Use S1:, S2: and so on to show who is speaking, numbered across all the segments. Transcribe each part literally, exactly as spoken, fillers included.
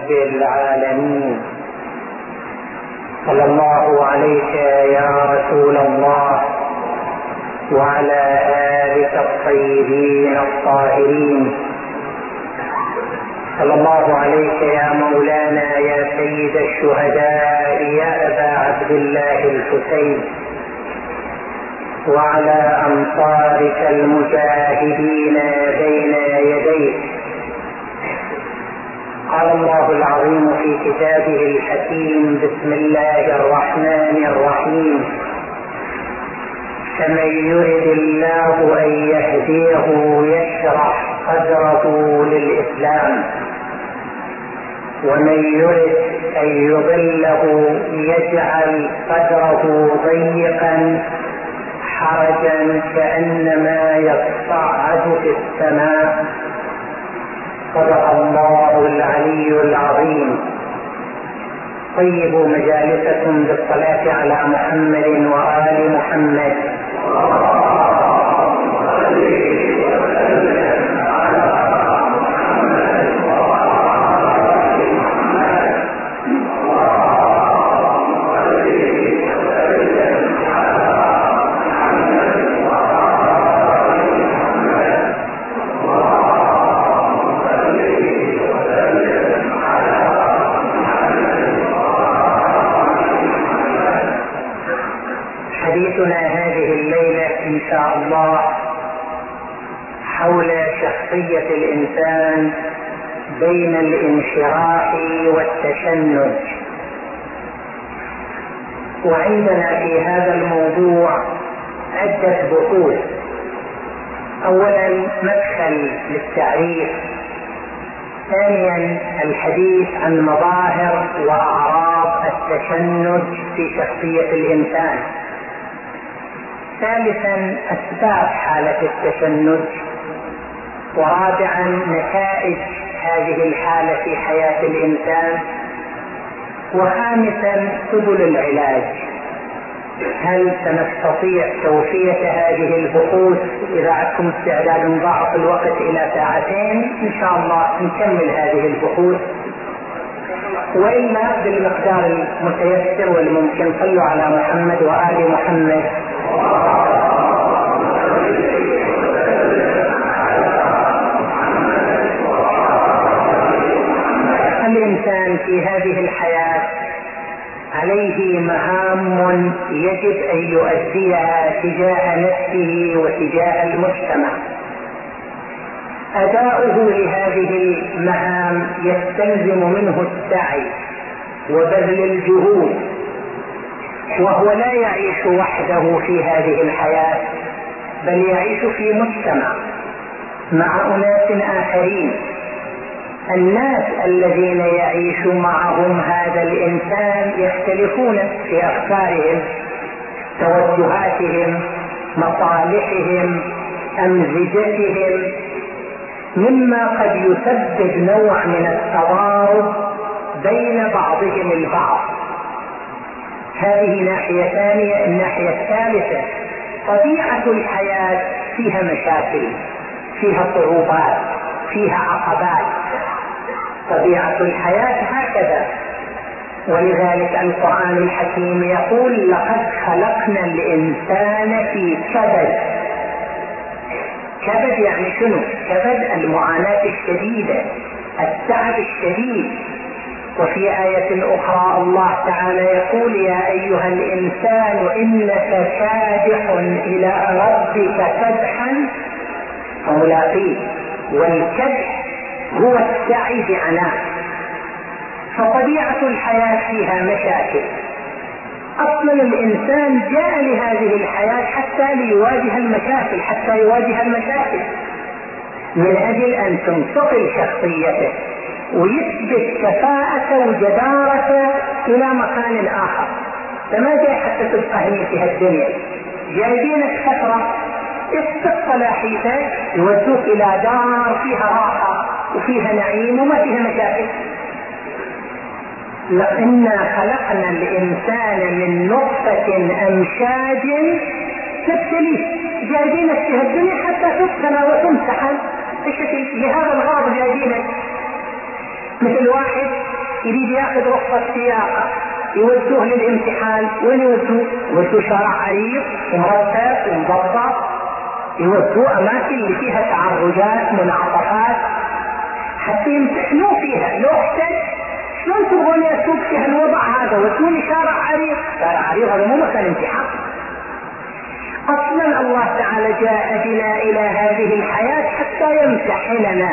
S1: رب العالمين. صلى الله عليك يا رسول الله وعلى آلك الطيبين الطاهرين. صلى الله عليك يا مولانا يا سيد الشهداء يا أبا عبد الله الحسين، وعلى أنصارك المجاهدين بين يديك. قال الله العظيم في كتابه الحكيم: بسم الله الرحمن الرحيم. فمن يرد الله أن يهديه يشرح صدره للإسلام، ومن يرد أن يضله يجعل صدره ضيقا حرجا كأنما يصعد في السماء. صدق الله العلي العظيم. طيبوا مجالسكم بالصلاة على محمد وآل محمد. حديثنا هذه الليلة إن شاء الله حول شخصية الإنسان بين الانشراح والتشنج. وعندنا في هذا الموضوع عدة بحوث. أولا مدخل للتعريف، ثانيا الحديث عن مظاهر وأعراض التشنج في شخصية الإنسان، ثالثا أسباب حالة التشنج، ورابعا نتائج هذه الحالة في حياة الإنسان، وخامسا سبل العلاج. هل سنستطيع توفية هذه البحوث؟ إذا عندكم استعداد نضاعف الوقت إلى ساعتين إن شاء الله نكمل هذه البحوث، وإلا بالمقدار المتيسر والممكن. صلوا على محمد وآل محمد. الإنسان في هذه الحياة عليه مهام يجب أن يؤديها تجاه نفسه وتجاه المجتمع. أداؤه لهذه المهام يستلزم منه السعي وبذل الجهود، وهو لا يعيش وحده في هذه الحياة، بل يعيش في مجتمع مع أناس آخرين. الناس الذين يعيش معهم هذا الإنسان يختلفون في أفكارهم، توجهاتهم، مصالحهم، أمزجتهم، مما قد يسبب نوع من التضارب بين بعضهم البعض. هذه ناحية ثانية. الناحية الثالثة طبيعة الحياة فيها مشاكل، فيها صعوبات، فيها عقبات. طبيعة الحياة هكذا، ولذلك القرآن الحكيم يقول: لقد خلقنا الإنسان في كبد. كبد يعني شنو؟ كبد المعاناة الشديدة، التعب الشديد. وفي آية أخرى الله تعالى يقول: يا أيها الإنسان إنك كادح إلى ربك كدحا فملاقيه. والكدح هو السعي بعناء. فطبيعة الحياة فيها مشاكل. أصلا الإنسان جاء لهذه الحياة حتى ليواجه المشاكل، حتى يواجه المشاكل من أجل أن تنتقل شخصيته ويثبت كفاءة وجدارة إلى مكان آخر. فما جاي حتى تبقى هني في هالدنيا، جايبينك فترة اسبق صلاحيتك يودوك إلى دار فيها راحة وفيها نعيم وما فيها مشاكل. لأننا خلقنا الإنسان من نطفة أمشاج نبتليه. جايبينك في هالدنيا حتى تبتلى وتمتحن بشكل، لهذا الغرض جايبينك. مثل واحد يريد ياخذ رخصة سياقة يودوه للامتحان، وين يودوه؟ يودوه شارع عريض ومرتب ومضبط، يودوه اماكن اللي فيها تعرجات منعطفات حتى يمتحنوه فيها. لو احتج شلون تبغون يسوق في هالوضع هذا؟ ودوني شارع عريض. شارع عريض هذا مو مكان امتحان. اصلا الله تعالى جاء بنا الى هذه الحياة حتى يمتحننا،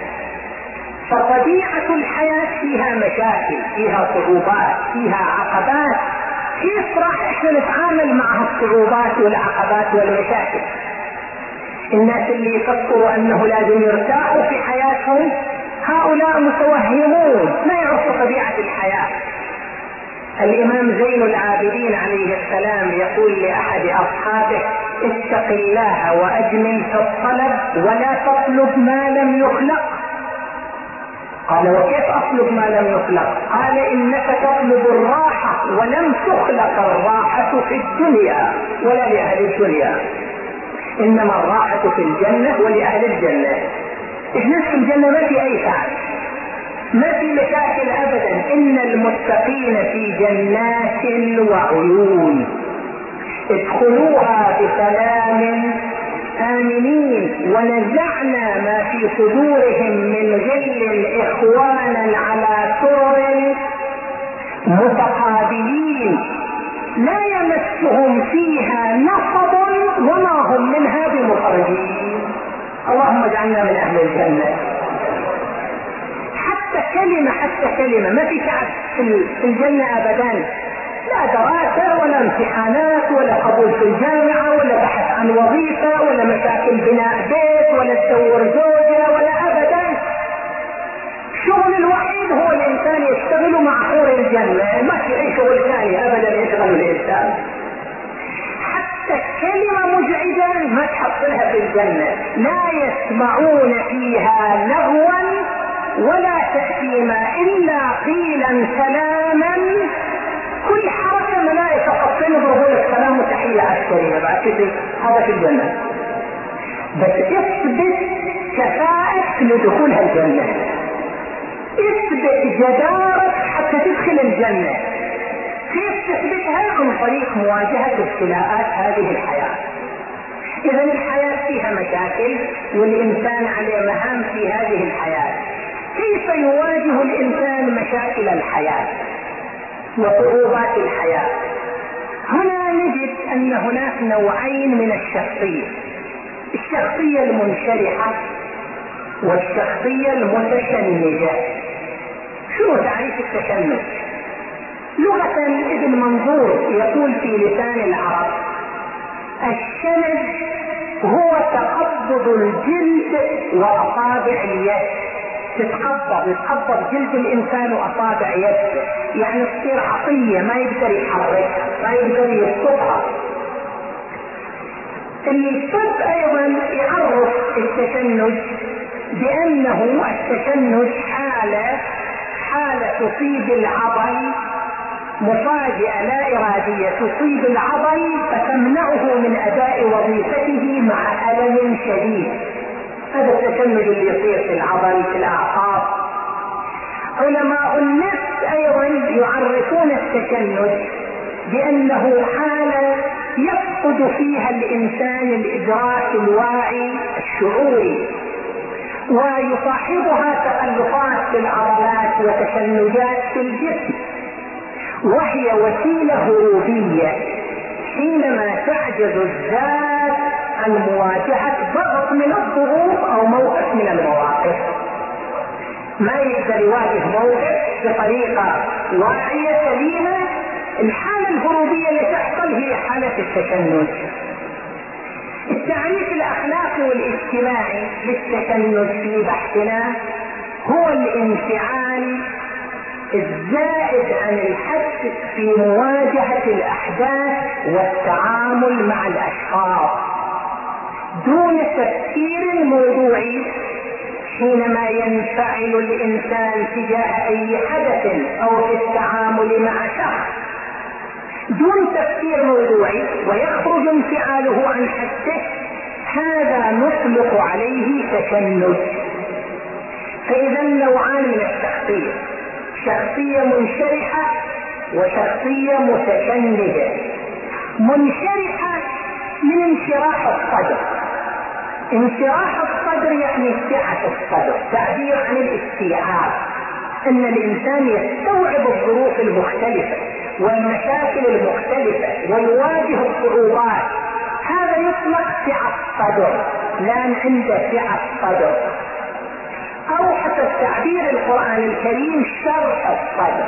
S1: فطبيعة الحياة فيها مشاكل، فيها صعوبات، فيها عقبات. كيف راح احنا نتعامل مع هالصعوبات والعقبات والمشاكل؟ الناس اللي يفكروا انه لازم يرتاحوا في حياتهم هؤلاء متوهمون، ما يعرفوا طبيعة الحياة. الامام زين العابدين عليه السلام يقول لاحد اصحابه: اتق الله واجمل في الطلب ولا تطلب ما لم يخلق. قال: وكيف اطلب ما لم يخلق؟ قال: انك تطلب الراحة ولم تخلق الراحة في الدنيا ولا لاهل الدنيا، انما الراحة في الجنة ولاهل الجنة. الناس في الجنة ما في اي تعب، ما في مشاكل ابدا. ان المتقين في جنات وعيون ادخلوها بسلام آمنين ونزعنا ما في صدورهم من غل إخوانا على سرر متقابلين لا يمسهم فيها نصب وما هم منها بمخرجين. اللهم اجعلنا من أهل الجنة. حتى كلمة حتى كلمة ما في تعب في الجنة أبدا، لا دراسة ولا امتحانات ولا قبول في الجامعة ولا بحث عن وظيفة ولا مشاكل بناء بيت ولا تدور زوجة ولا أبدا. الشغل الوحيد هو الإنسان يشتغل مع حور الجنة، ما في أي شغل ثاني أبدا يشغل الإنسان. حتى كلمة مزعجة ما تحصلها في الجنة، لا يسمعون فيها لغوا ولا تأثيما إلا قيلا سلاما. كل حركة ملائكة قصين يضربون السلام وتحية عسكرية بعد كده. هذا في الجنة. بس اثبت كفاءة لدخول الجنة، اثبت جدارة حتى تدخل الجنة. كيف تثبتها؟ عن طريق مواجهة ابتلاءات هذه الحياة. اذا الحياة فيها مشاكل والانسان عليه مهام في هذه الحياة. كيف يواجه الانسان مشاكل الحياة وصعوبات الحياة؟ هنا نجد ان هناك نوعين من الشخصية: الشخصية المنشرحة والشخصية المتشنجة. شنو تعريف التشنج؟ لغة ابن منظور يقول في لسان العرب: الشنج هو تقبض الجلد واصابع اليد. تتقبض يتقبض جلد الانسان واصابع يده، يعني تصير عصية ما يقدر يحركها ما يقدر يسقطها. الطب ايضا يعرف التشنج بانه التشنج حالة حالة تصيب العضل، مفاجئة لا ارادية تصيب العضل فتمنعه من اداء وظيفته مع الم شديد. هذا التشنج اللي يصير في العضل في الاعصاب. علماء النفس ايضا يعرفون التشنج بانه حالة يفقد فيها الانسان الادراك الواعي الشعوري، ويصاحبها تقلصات في العضلات وتشنجات في الجسم، وهي وسيلة هروبية حينما تعجز الذات عن مواجهة ضغط من الضغوط او موقف من المواقف. ما يقدر يواجه موقف بطريقة واعية سليمة. الحالة الهروبية اللي تحصل هي حالة التشنج. التعريف الاخلاقي والاجتماعي للتشنج في بحثنا هو الانفعال الزائد عن الحد في مواجهة الاحداث والتعامل مع الاشخاص دون تفكير موضوعي. حينما ينفعل الانسان تجاه اي حدث او في التعامل مع شخص دون تفكير موضوعي ويخرج انفعاله عن حده، هذا نطلق عليه تشنج. فاذا نوعان من الشخصية: شخصية منشرحة وشخصية متشنجة. منشرحة من انشراح الصدر. انشراح الصدر يعني سعة الصدر، تعبير عن الاستيعاب، ان الانسان يستوعب الظروف المختلفة والمشاكل المختلفة ويواجه الصعوبات، هذا يطلق سعة الصدر، لان عنده سعة صدر. او حتى التعبير القرآن الكريم شرح الصدر.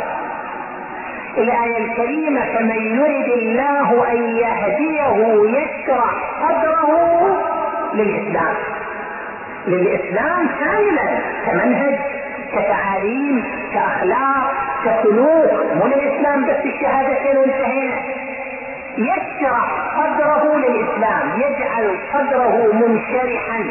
S1: الآية الكريمة فمن يرد الله أن يهديه يشرح صدره للإسلام، للإسلام كاملا، كمنهج، كتعاليم، كأخلاق، كسلوك، مو للإسلام بس الشهادتين وانتهينا. يشرح صدره للإسلام، يجعل صدره منشرحا،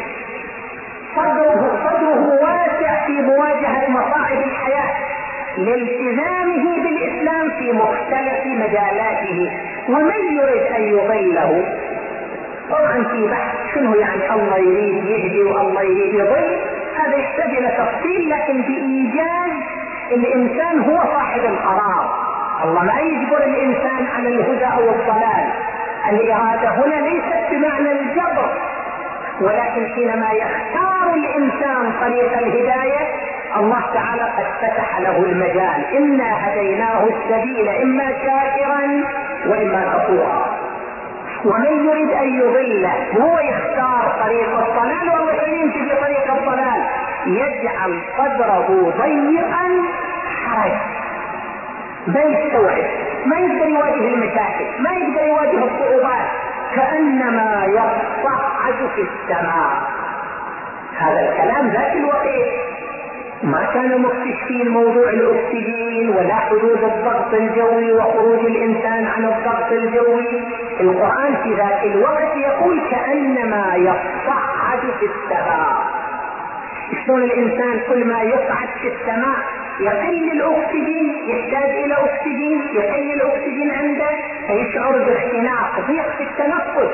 S1: صدره, صدره واسع في مواجهة مصاعب الحياة، لالتزامه بالإسلام في مختلف مجالاته. ومن يريد أن يضله، طبعا في بحث شنو يعني الله يريد يهدي والله يريد يضل، هذا يحتاج إلى تفصيل، لكن بإيجاز الإنسان هو صاحب القرار. الله ما يجبر الإنسان على الهدى أو الضلال. الإرادة هنا ليست بمعنى الجبر، ولكن حينما يختار الإنسان طريق الهداية الله تعالى قد فتح له المجال. إنا هديناه السبيل إما شاكرا وإما كفورا. ومن يريد أن يضله هو يختار طريق الضلال والله يمشي في طريق الضلال، يجعل صدره ضيقا حرج، ما يستوعب، ما يقدر يواجه المشاكل، ما يقدر يواجه الصعوبات، كأنما يصعد في السماء. هذا الكلام ذات الوقت ما كانوا مكتشفين موضوع الاكسجين ولا حدود الضغط الجوي وخروج الانسان عن الضغط الجوي. القرآن في ذات الوقت يقول كأنما يصعد في السماء. شلون الانسان كل ما يصعد في السماء يقل الاكسجين، يحتاج الى اكسجين، يقل الاكسجين عنده فيشعر باختناق، ضيق في التنفس.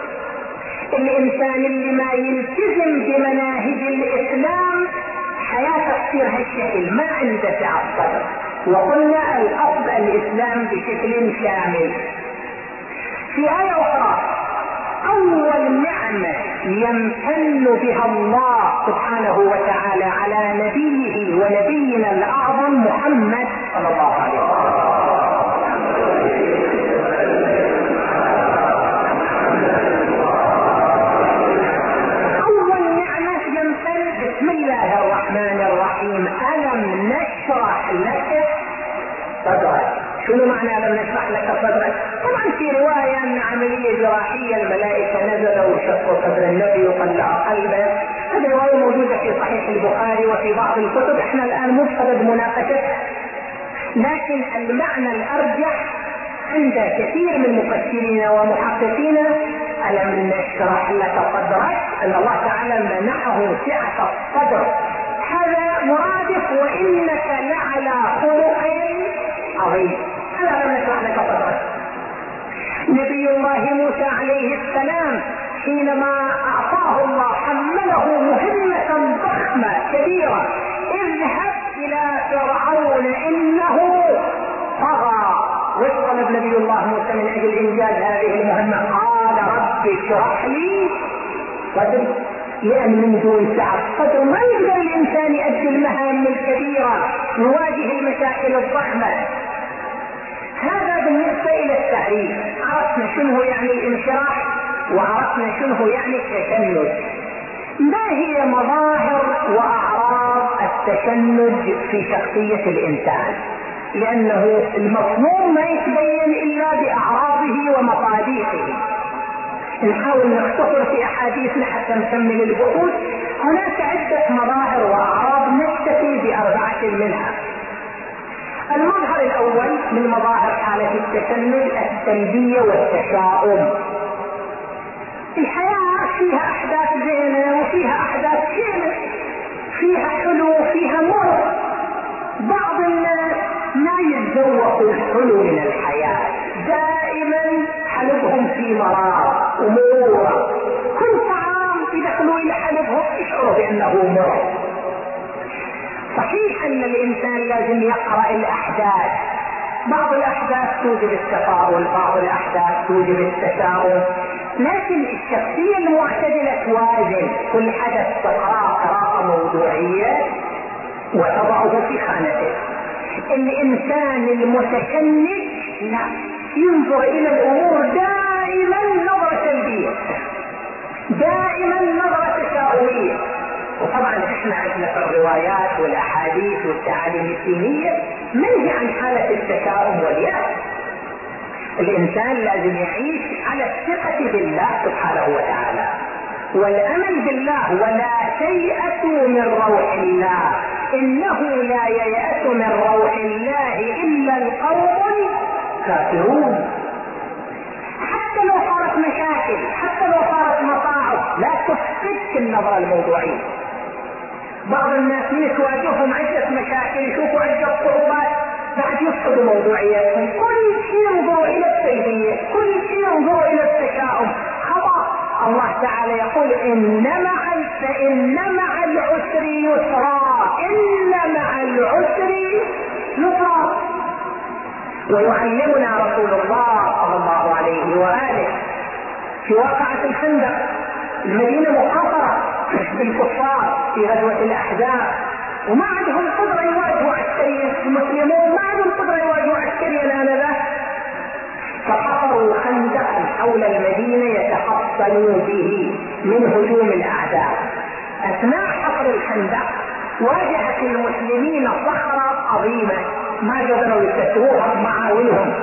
S1: الانسان اللي ما يلتزم بمناهج الاسلام حياته تصير هالشكل، ما عنده سعة صدر. وقلنا الاصل الاسلام بشكل شامل. في آية اخرى اول نعمة يمتن بها الله سبحانه وتعالى على نبيه ونبينا الاعظم محمد صلى الله عليه وسلم، بسم الله الرحمن الرحيم ألم نشرح لك صدرك. شنو معنى ألم نشرح لك صدرك؟ طبعا في رواية أن عملية جراحية الملائكة نزلوا وشقوا صدر النبي وطلعوا قلبه، هذه رواية موجودة في صحيح البخاري وفي بعض الكتب، احنا الآن مو بصدد مناقشتها، لكن المعنى الأرجح عند كثير من المفسرين ومحققين ألم نشرح لك صدرك، أن الله تعالى منحه سعة الصدر، هذا مرادف وإنك لعلى خلق عظيم. هذا ألم نشرح لك صدرك. نبي الله موسى عليه السلام حينما أعطاه الله حمله مهمة ضخمة كبيرة، اذهب إلى فرعون إنه طغى. وطلب نبي الله موسى من أجل إنجاز هذه المهمة؟ قال رب اشرح لي صدري، لأن من دون سعة صدر ما يقدر الإنسان يؤدي المهام الكبيرة، يواجه المشاكل الضخمة. هذا بالنسبة إلى التعريف، عرفنا شنو يعني الانشراح وعرفنا شنو يعني التشنج. ما هي مظاهر وأعراض التشنج في شخصية الإنسان؟ لأنه المفهوم ما يتبين إلا بأعراضه ومصادقه. نحاول نختصر في أحاديثنا حتى نكمل البحوث. هناك عدة مظاهر وأعراض نكتفي بأربعة منها. المظهر الأول من مظاهر حالة التشنج السلبية والتشاؤم. الحياة فيها أحداث زينة وفيها أحداث شينة، فيها حلو وفيها مر. بعض الناس ما يتذوقوا الحلو من الحياة، دائما حلبهم في مرار ومورة، كل طعام يدخلوا إلى حلبهم يشعروا بأنه مر. صحيح ان الانسان لازم يقرأ الاحداث، بعض الاحداث توجب التفاؤل، بعض الاحداث توجب التشاؤم، لكن الشخصية المعتدلة توازن كل حدث تقرأ قراءة موضوعية وتضعه في خانته. الانسان المتشنج لا، ينظر الى الامور دائما نظرة سلبية، دائما نظرة تشاؤمية. وطبعا احنا عندنا في الروايات والاحاديث والتعاليم الدينية منهي عن حالة التشاؤم واليأس. الانسان لازم يعيش على الثقة بالله سبحانه وتعالى والامل بالله، ولا تيأسوا من روح الله انه لا ييأس من روح الله الا القوم الكافرون. حتى لو صارت مشاكل، حتى لو صارت مصاعب، لا تفقدك النظرة الموضوعية. بعض الناس من تواجههم عدة مشاكل، يشوفوا عدة صعوبات، بعد يفقدوا موضوعيتهم، كل شيء ينظروا الى السلبية، كل شيء ينظروا الى التشاؤم. خطأ. الله تعالى يقول ان مع فان مع العسر يسرا، ان مع العسر يسرا. ويعلمنا رسول الله صلى الله عليه وآله في واقعة الخندق، المدينة محاصرة بالكفار في غزوة الأحزاب، وما عندهم قدرة يواجهوا عسكريا، المسلمون ما عندهم قدرة يواجهوا عسكريا آنذاك، فحفروا خندقا حول المدينة يتحصنوا به من هجوم الأعداء. أثناء حفر الخندق واجهت المسلمين صخرة عظيمة ما قدروا يكسروها معاولهم،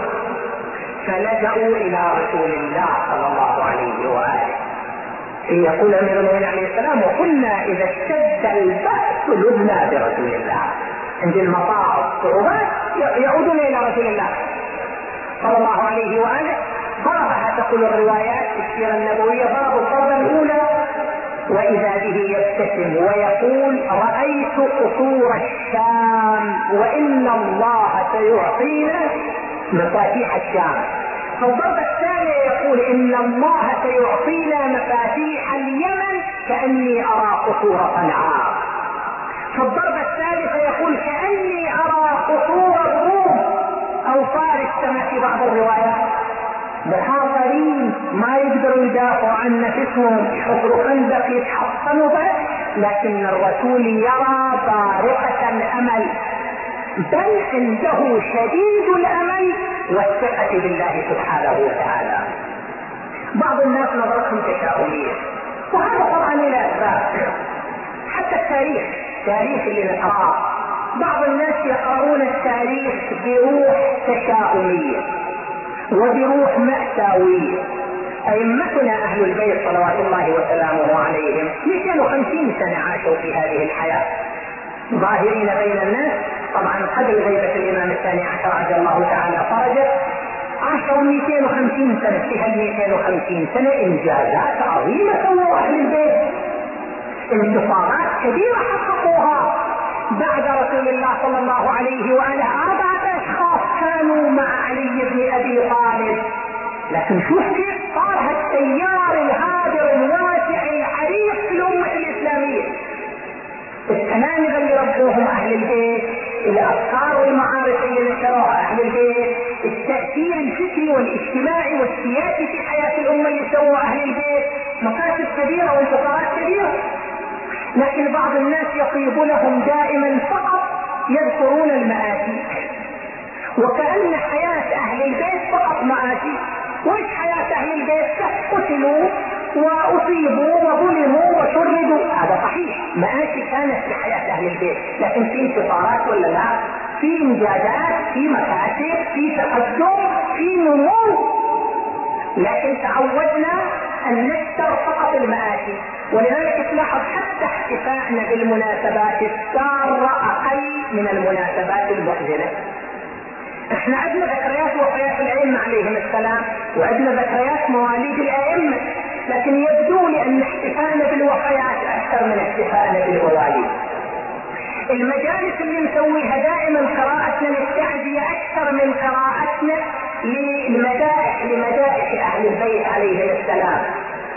S1: فلجأوا إلى رسول الله صلى الله عليه وآله. يقول أمير المؤمنين عليه السلام وكنا إذا اشتد البأس لذنا برسول الله، عند المصاعب صعوبات يعودون إلى رسول الله صلى الله عليه وآله. ضربها تقول الروايات في السيرة النبوية، ضربوا الضربة الأولى وإذا به يبتسم ويقول رأيت قصور الشام وإن الله سيعطينا مفاتيح الشام. فالضربة الثانية يقول إن الله سيعطينا مفاتيح اليمن كأني أرى قصور صنعاء. فالضربة الثالثة يقول كأني أرى قصور الروم أو فارس كما في بعض الروايات. محاصرين ما يقدروا يدافعوا عن نفسهم، يحفروا خندق يتحصنوا به، لكن الرسول يرى بارقة الأمل، بل عنده شديد الأمل والثقة بالله سبحانه وتعالى. بعض الناس نظرتهم تشاؤمية، وهذا طبعا له أسباب. حتى التاريخ، التاريخ اللي نقراه، بعض الناس يقرؤون التاريخ بروح تشاؤمية وبروح مأساوية. أئمتنا أهل البيت صلوات الله وسلامه عليهم مئتين وخمسين سنة عاشوا في هذه الحياة ظاهرين بين الناس، طبعا قبل غيبة الإمام الثاني عشر عجل الله تعالى فرجه، عاشوا مئتين وخمسين سنة. في هال مئتين وخمسين سنة إنجازات عظيمة سووا أهل البيت، انتصارات كبيرة حققوها. بعد رسول الله صلى الله عليه وآله أربعة أشخاص كانوا مع علي بن أبي طالب، لكن شوف كيف صار هالتيار الهادر الواسع العريق في الأمة الإسلامية. التلامذة اللي ربوهم أهل البيت، الأفكار والمعارف اللي نشروها أهل البيت، التأثير الفكري والاجتماعي والسياسي في حياة الأمة اللي سووا أهل البيت، مكاسب كبيرة وانتصارات كبيرة. لكن بعض الناس يطيب لهم دائما فقط يذكرون المآسي، وكأن حياة أهل البيت فقط مآسي. وإيش حياة أهل البيت؟ قتلوا وأصيبوا وظلموا وشردوا، هذا صحيح، مآسي كانت في حياة أهل البيت، لكن في انتصارات ولا لا؟ في إنجازات، في مكاسب، في تقدم، في نمو. لكن تعودنا أن نذكر فقط المآسي، ولذلك تلاحظ حتى احتفائنا بالمناسبات السارة أقل من المناسبات المحزنة. احنا عندنا ذكريات وفيات الأئمة عليهم السلام، وعندنا ذكريات مواليد الأئمة، لكن يبدو لي أن احتفائنا بالوفيات أكثر من احتفائنا بالمواليد. المجالس اللي نسويها دائما قراءتنا للتعزية أكثر من قراءتنا للمدائح لمدائح أهل البيت عليهم السلام.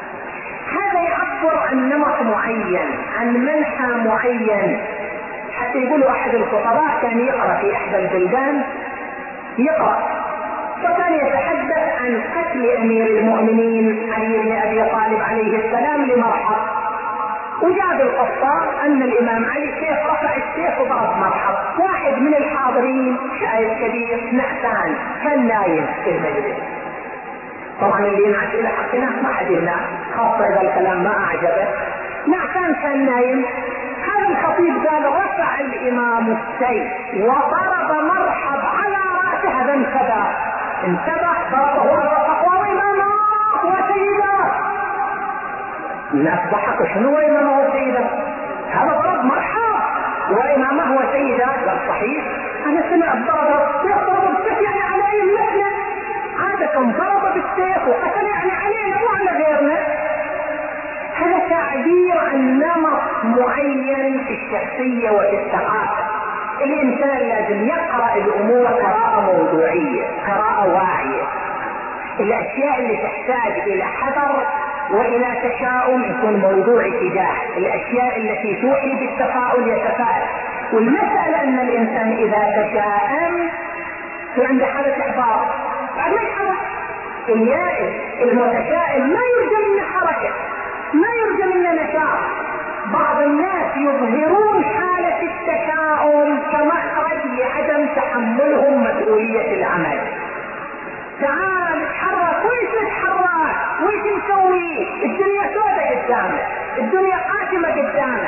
S1: هذا يعبر عن نمط معين، عن منحى معين. حتى يقولوا احد الخطباء كان يقرأ في احدى البلدان يقرأ فكان يتحدث عن قتل امير المؤمنين علي بن ابي طالب عليه السلام لمرحب، وجاب القصة ان الامام علي كيف رفع السيف وضرب مرحب. واحد من الحاضرين شايب كبير نعسان كان نايم في المجلس، طبعا اللي ينعس الى حقنا ما حد ينام خاصة اذا الكلام ما اعجبه، نعسان كان نايم. هذا الخطيب قال رفع الامام السيف وضرب مرحب على رأسه، هذا انتبه انتبه ضربه ورفقه وامامه وسيده. الناس ضحكوا شنو امامه وسيده؟ هذا ضرب مرحب وامامه وسيده. قال صحيح انا سمعت ضرب السيف ضرب السيف يعني على اي مثله، عادة ضرب بالسيف وقتل يعني علينا وعلى غيرنا. هذا تعبير عن نمط معين في الشخصية وفي الثقافة. الانسان لازم يقرأ الامور قراءة موضوعية، قراءة واعية. الاشياء اللي تحتاج الى حذر والى تشاؤم يكون موضوع اتجاه، الاشياء التي توحي بالتفاؤل يتفائل. والمسألة ان الانسان اذا تشاءم في عنده حالة احباط بعد ما يتحرك. اليائس المتشائم ما يرجى منه حركة، ما يرجى منه نشاط. بعض الناس يظهرون حالة التشاؤم كمخرج لعدم تحملهم مسؤولية العمل. تعال اتحرك، ويش نتحرك ويش نسوي؟ الدنيا سودة قدامك، الدنيا قاتمة قدامك.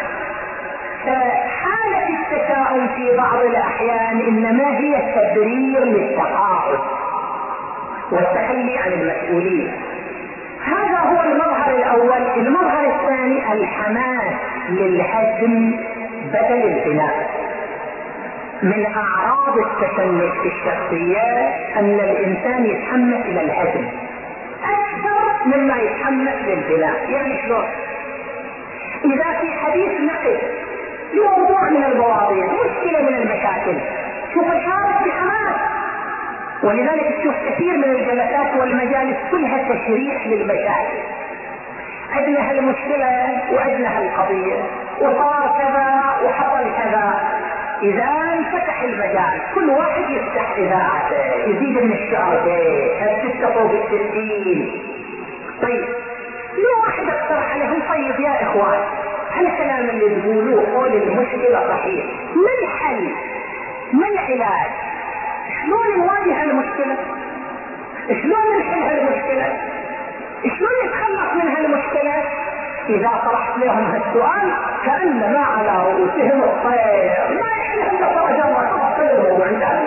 S1: فحالة التشاؤم في بعض الاحيان انما هي تبرير للتقاعد والتخلي عن المسؤولية. هذا هو المظهر الاول. المظهر الثاني الحماس للهدم بدل البناء. من اعراض التشنج في الشخصية ان الانسان يتحمس الى الهدم اكثر مما يتحمس للبناء. يعني شلون؟ اذا في حديث نقل لموضوع من المواضيع، مشكلة من المشاكل، شوف الحارس بحماس. ولذلك تشوف كثير من الجلسات والمجالس كلها تشريح للمشاكل. عندنا هالمشكلة وعندنا هالقضية وصار كذا وحصل كذا. اذا انفتح المجال كل واحد يفتح اذاعته يزيد من الشعر به، هل تتقوا بالتسجيل. طيب لو واحد اقترح عليهم طيب يا اخوان هالكلام اللي تقولوه حول المشكلة صحيح، ما الحل؟ ما العلاج؟ شلون نواجه المشكلة؟ شلون نحل هالمشكلة؟ شلون نتخلص من هالمشكلة؟ اذا طرحت لهم هالسؤال كأنما على رؤوسهم الطير، ما يحلهم لفرج الله تفصيله وعندها.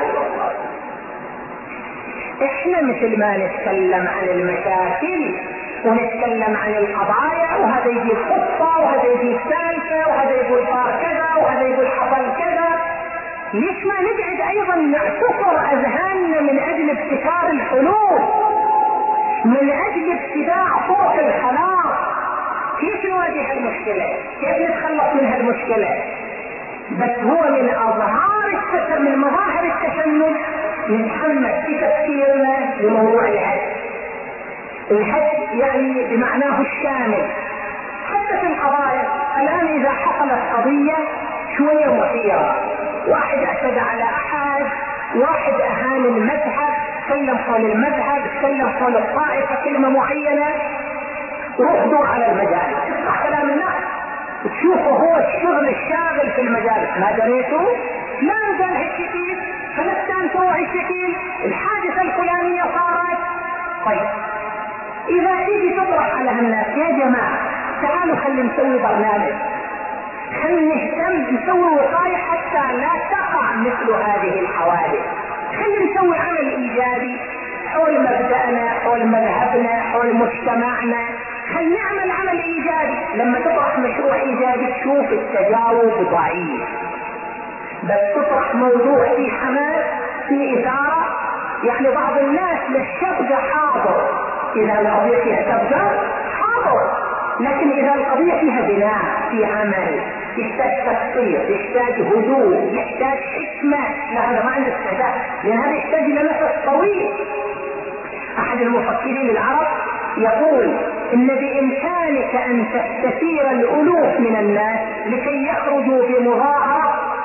S1: احنا مثل ما نتكلم عن المشاكل ونتكلم عن القضايا، وهذا يجيب خطة وهذا يجيب سالفة وهذا يقول صار كذا وهذا يقول حصل كذا، ليش ما نقعد ايضا نعتصر اذهاننا من اجل ابتكار الحلول، من اجل اتباع طرق الخلاص؟ كيف نواجه المشكلة؟ كيف نتخلص من هالمشكلة؟ بس هو من اظهار التشنج، من مظاهر التشنج نتحمس في تفكيرنا لموضوع الهدم. الهدم يعني بمعناه الشامل حتى في القضايا. الان اذا حصلت قضية شوية مثيرة، واحد اعتدى على احد، واحد اهان المذهب، تكلم حول المذهب، تكلم حول الطائفة كلمة معينة، روح دور على المجالس اسمع كلام الناس تشوفه هو الشغل الشاغل في المجالس. ما دريته؟ فلان قال هالشكل، فلان سوى هالشكل، الحادثة الفلانية صارت. طيب اذا تيجي تطرح على هالناس يا جماعة تعالوا خلي نسوي برنامج، خلي نهتم نسوي وقاية حتى لا تقع مثل هذه الحوادث، خلي نسوي عمل ايجابي حول مبدأنا، حول مذهبنا، حول مجتمعنا، خلي نعمل عمل ايجابي. لما تطرح مشروع ايجابي تشوف التجاوب ضعيف، بس تطرح موضوع فيه حماس فيه اثارة. يعني بعض الناس للشبكة حاضر، اذا القضية فيها شبكة حاضر، لكن اذا القضية فيها بناء، في عمل، يحتاج تفصيل، يحتاج هدوء، يحتاج حكمة، لا هذا ما عنده استعداد، لان هذا يحتاج الى نفس طويل. احد المفكرين العرب يقول ان بامكانك ان تستثير الالوف من الناس لكي يخرجوا بمظاهرة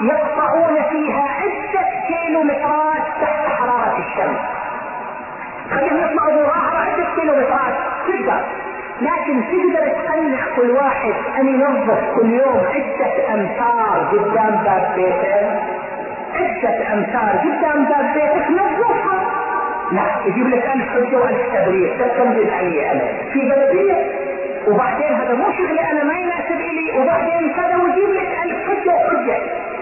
S1: يقطعون فيها عدة كيلومترات تحت حرارة الشمس. خليهم يطلعوا مظاهرة عدة كيلومترات تقدر، لكن تقدر تقنع كل واحد ان ينظف كل يوم عدة امتار قدام باب بيته؟ عدة امتار قدام باب بيتك نظفها؟ لا، يجيب لك الف حجة والف تبرير تستنزل عليه انا في بلدية، وبعدين هذا مو شغلي انا ما يناسب الي، وبعدين كذا، ويجيب لك الف حجة وحجة.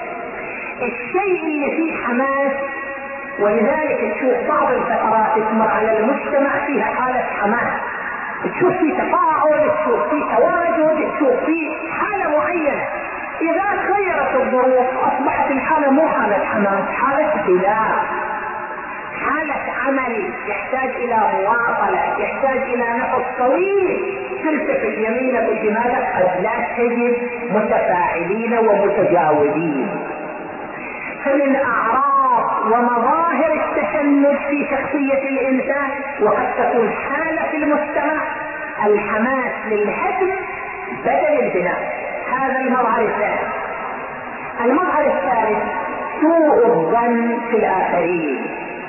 S1: الشيء اللي فيه حماس، ولذلك تشوف بعض الفترات تمر على المجتمع فيها حالة حماس، تشوف فيه تفاعل، تشوف فيه تواجد، تشوف فيه حالة معينة. اذا تغيرت الظروف اصبحت الحالة مو حالة حماس، حالة خلاف، حالة عمل يحتاج الى مواصلة، يحتاج الى نفس طويل، تلتفت يمينك وشمالك قد لا تجد متفاعلين ومتجاوبين. فمن اعراض ومظاهر التشنج في شخصية الانسان، وقد تكون حالة في المجتمع، الحماس للهدم بدل البناء. هذا المظهر الثاني. المظهر الثالث سوء الظن في الاخرين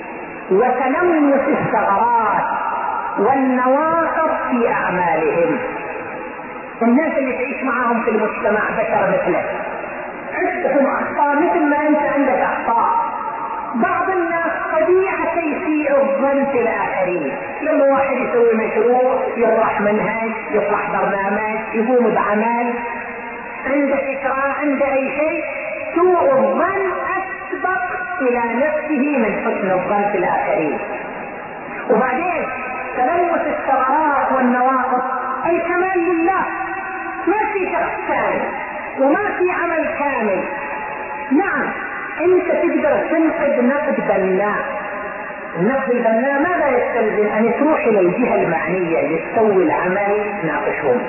S1: وتلمس الثغرات والنواقص في اعمالهم. الناس اللي تعيش معهم في المجتمع بشر مثلك، عندهم اخطاء مثل ما انت عندك اخطاء. بعض الناس طبيعة سيء الظن في الاخرين، لما واحد يسوي مشروع، يطرح منهج، يطرح برنامج، يقوم بعمل، عنده فكرة، عنده اي شيء، سوء الظن اسبق الى نفسه من حسن الظن في الاخرين. وبعدين تلمس الثغرات والنواقص، الكمال لله، ما في شخص ثاني وما في عمل كامل. نعم انت تقدر تنقد نقد بناء، النقد البناء ماذا يستلزم؟ ان تروح الى الجهة المعنية اللي تسوي العمل ناقشهم.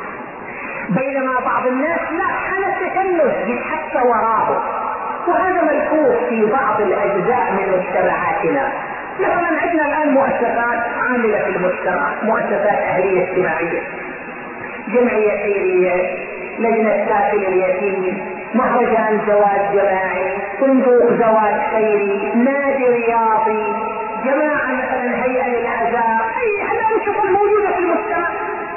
S1: بينما بعض الناس لا، حالة تشنج يتحكى وراه، وهذا ملحوظ في بعض الاجزاء من مجتمعاتنا. مثلا عندنا الان مؤسسات عاملة في المجتمع، مؤسسات اهلية اجتماعية، جمعية خيرية، لجنة كافل اليتيم، مهرجان زواج جماعي، صندوق زواج خيري، نادي رياضي، جماعة مثلا هيئة للعزاء، اي الانشطة الموجودة في المجتمع.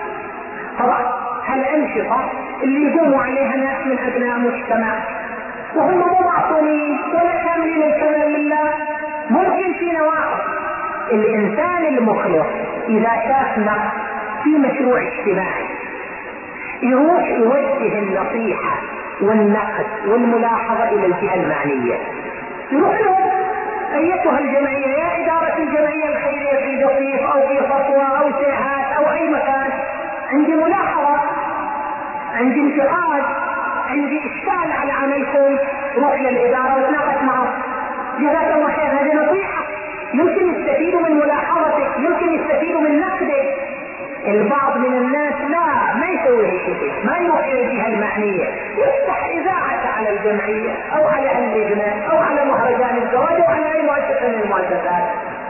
S1: طبعا هالانشطة اللي يقوموا عليها ناس من ابناء مجتمع، وهم مو معصومين ولا كاملين الكمال لله، ممكن في نواقص. الانسان المخلص اذا شاف نقص في مشروع اجتماعي يروح يوجه النصيحة والنقد والملاحظة الى الجهة المعنية، يروح لهم: ايتها الجمعية، يا ادارة الجمعية الخيرية في قصيف او في صفوة او سيهات او اي مكان، عندي ملاحظة، عندي انتقاد، عندي اشكال على عملكم، روح للادارة وتناقش معه، جزاك الله خير. هذه نصيحة، يمكن يستفيدوا من ملاحظتك، يمكن يستفيدوا من نقدك. البعض من الناس لا، ما يسوي هالشيء، ما يروح الى الجهة المعنية، يفتح اذاعة على الجمعية او على اللجنة او على مهرجان الزواج او على اي مؤسسة من المؤسسات،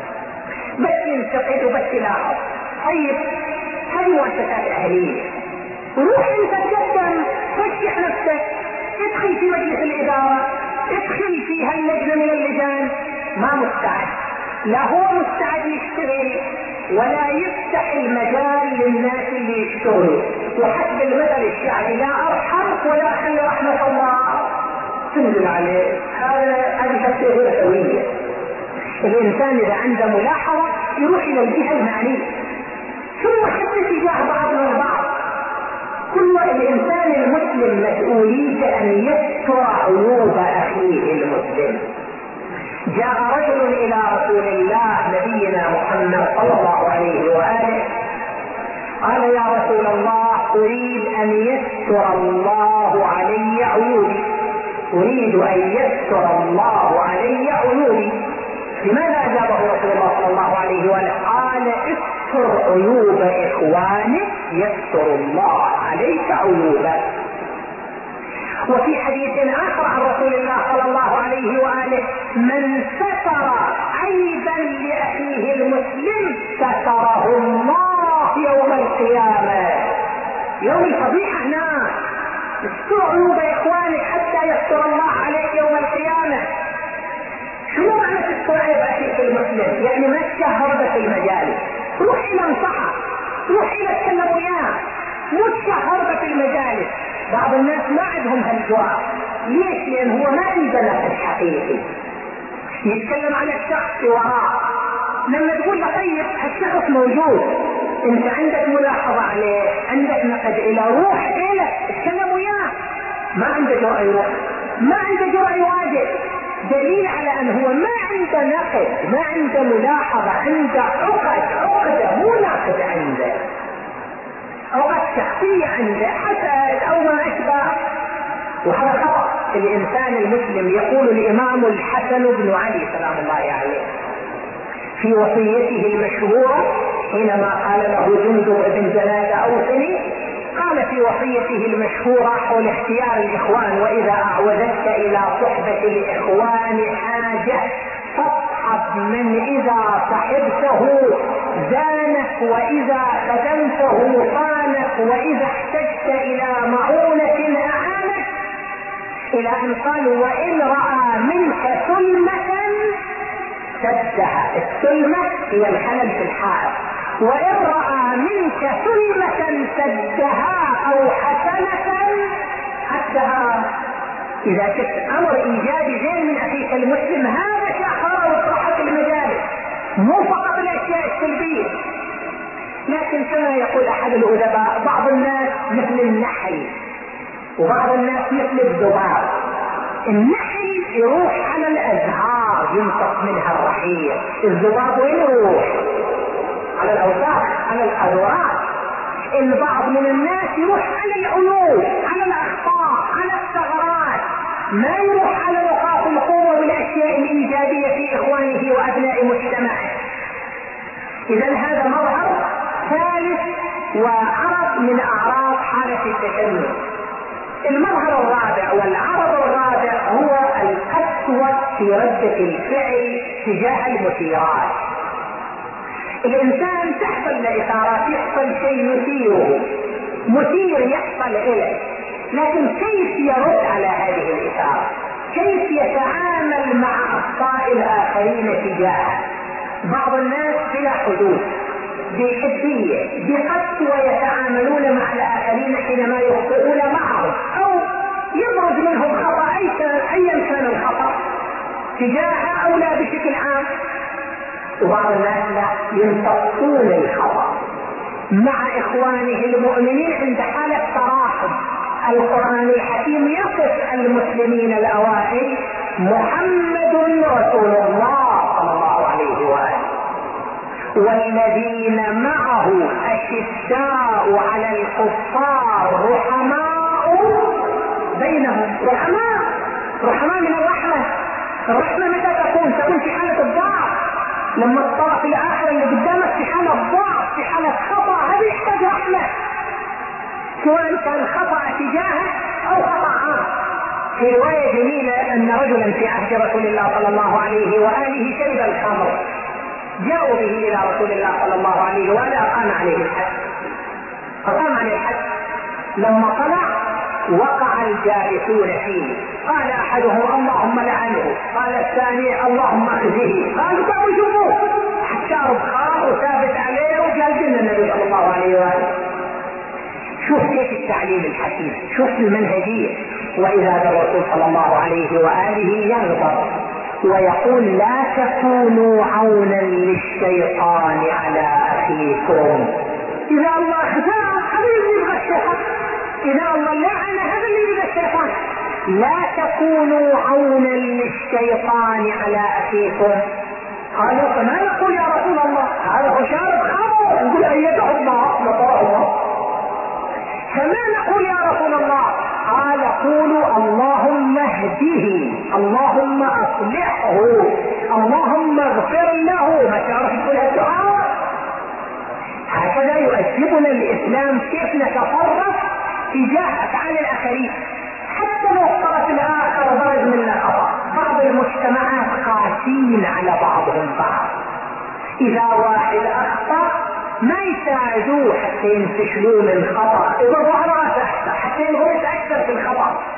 S1: بس ينتقد وبس يلاحظ. طيب هذه مؤسسات اهلية، روح انت تقدم، رشح نفسك، ادخل في مجلس الادارة، ادخل في هاللجنة من اللجان. ما مستعد، لا هو مستعد يشتغل ولا يفتح المجال للناس اللي يشتغلوا. وحسب المثل الشعبي: لا ارحم ولا خلي رحمة الله تنزل عليه. هذا هذه شخصية غير سوية. الانسان اذا عنده ملاحظة يروح الى الجهة المعنية، ثم حتى تجاه بعضنا البعض. كل الانسان المسلم مسؤوليته ان يستر عيوب اخيه المسلم. جاء رجل الى رسول الله نبينا محمد صلى الله عليه واله، قال: يا رسول الله، اريد ان يستر الله علي عيوبي، اريد ان يستر الله علي عيوبي. لماذا اجابه رسول الله صلى الله عليه واله؟ قال: استر عيوب اخوانك يستر الله عليك عيوبك. وفي حديث اخر عن رسول الله صلى الله عليه واله: من ستر عيبا لاخيه المسلم ستره الله يوم القيامة. يوم الفضيحة هناك، استر عيوب اخوانك حتى حتى يستر الله عليك يوم القيامة. شنو معنى تستر عيب اخيك المسلم؟ يعني ما تشهر في المجالس، روح الى انصحه، روح الى تكلم وياه، مو تشهر في المجالس. بعض الناس ما عندهم هالجرأة. ليش؟ لان هو ما عنده نقد حقيقي، يتكلم عن الشخص وراه. لما تقول له طيب هالشخص موجود، انت عندك ملاحظة عليه، عندك نقد الى، روح الى اتكلم وياه. ما عنده جرأة يروح، ما عنده جرأة يواجه، دليل على ان هو ما عنده نقد، ما عنده ملاحظة، عنده عقد، عقدة مو نقد، عنده عقد شخصية، عنده حسد او ما اشبه. وهذا خطأ. الانسان المسلم يقول الامام الحسن بن علي سلام الله عليه في وصيته المشهورة حينما قال له جندب بن جنادة اوصني، قال في وصيته المشهورة حول اختيار الاخوان: واذا اعوذتك الى صحبة الاخوان حاجة فاصحب من اذا صحبته زانك، واذا خدمته صانك، واذا احتجت الى معونة اعانك، الى ان قال: وان رأى منك ثلمة سدها. الثلمة هي الخلل في الحائط. وان رأى منك ثلمة سدها او حسنة حدها. اذا شفت امر ايجابي زين من اخيك المسلم، هذا شهر واطرحه في المجالس، مو فقط الاشياء السلبية. لكن كما يقول احد الادباء: بعض الناس مثل النحل وبعض الناس مثل الذباب. النحل يروح على الازهار ينطق منها الرحيق، الذباب وين يروح؟ على الاوساخ، على القذورات. البعض من الناس يروح على العيوب، على الاخطاء، على الثغرات، ما يروح على نقاط القوة والاشياء الايجابية في اخوانه وابناء مجتمعه. اذا هذا مظهر ثالث وعرض من اعراض حالة التشنج. المظهر الرابع والعرض الرابع هو القسوة في ردة الفعل تجاه المثيرات. الانسان تحصل له اثارات، يحصل شيء يثيره، مثير يحصل اليه، لكن كيف يرد على هذه الاثارة؟ كيف يتعامل مع اخطاء الاخرين تجاهه؟ بعض الناس بلا حدود، بحدية، بقسوة يتعاملون مع الاخرين حينما يخطئون معهم او يبرز منهم خطأ ايا كان الخطأ تجاهه او لا بشكل عام. وبعض الناس لا، يمتصون الخطأ مع اخوانه المؤمنين عند حالة تراحم. القرآن الحكيم يصف المسلمين الاوائل: محمد رسول الله صلى الله عليه وآله والذين معه اشداء على الكفار رحماء بينهم. رحماء، رحماء من الرحمة. الرحمة متى تكون؟ تكون في حالة الضعف، لما الطرف الاخر اللي قدامك في حالة ضعف، في حالة خطأ، هذا يحتاج رحمة، سواء كان خطأ تجاهه او خطأ عام. في رواية جميلة ان رجلا في عهد رسول الله صلى الله عليه وآله شرب الخمر، جاءوا به الى رسول الله صلى الله عليه وآله، اقام عليه الحد، اقام عليه الحد. لما طلع وقع الجالسون فيه، قال احدهم: اللهم لعنه، قال الثاني: اللهم اخزه، قالوا تعالوا شوفوه، شارب خمر وثابت عليه وقال لنا النبي صلى الله عليه وآله. شوف كيف التعليم الحكيم، شوف المنهجية. واذا الرسول صلى الله عليه وآله يغضب ويقول: لا تكونوا عونا للشيطان على اخيكم. اذا الله خزاه هذا اللي يبغى الشيطان، اذا الله لعن هذا اللي يبغى الشيطان. لا تكونوا عونا للشيطان على اخيكم. قالوا: فما نقول يا رسول الله؟ هذا هو شارب خمر، نقول ايده الله نطاع الله. فما نقول يا رسول الله؟ قال: قولوا اللهم اهده، اللهم اصلحه، اللهم اغفر له. ما تعرف تقول الدعاء؟ هكذا يؤدبنا الاسلام كيف نتصرف تجاه افعال الاخرين، حتى لو الطرف الاخر برز منا خطأ. بعض المجتمعات قاسين على بعضهم بعض، اذا واحد اخطأ ما يساعدوه حتى ينتشلوا من الخطأ، يضربوا على راسه اكثر حتى يغرس اكثر في الخطأ.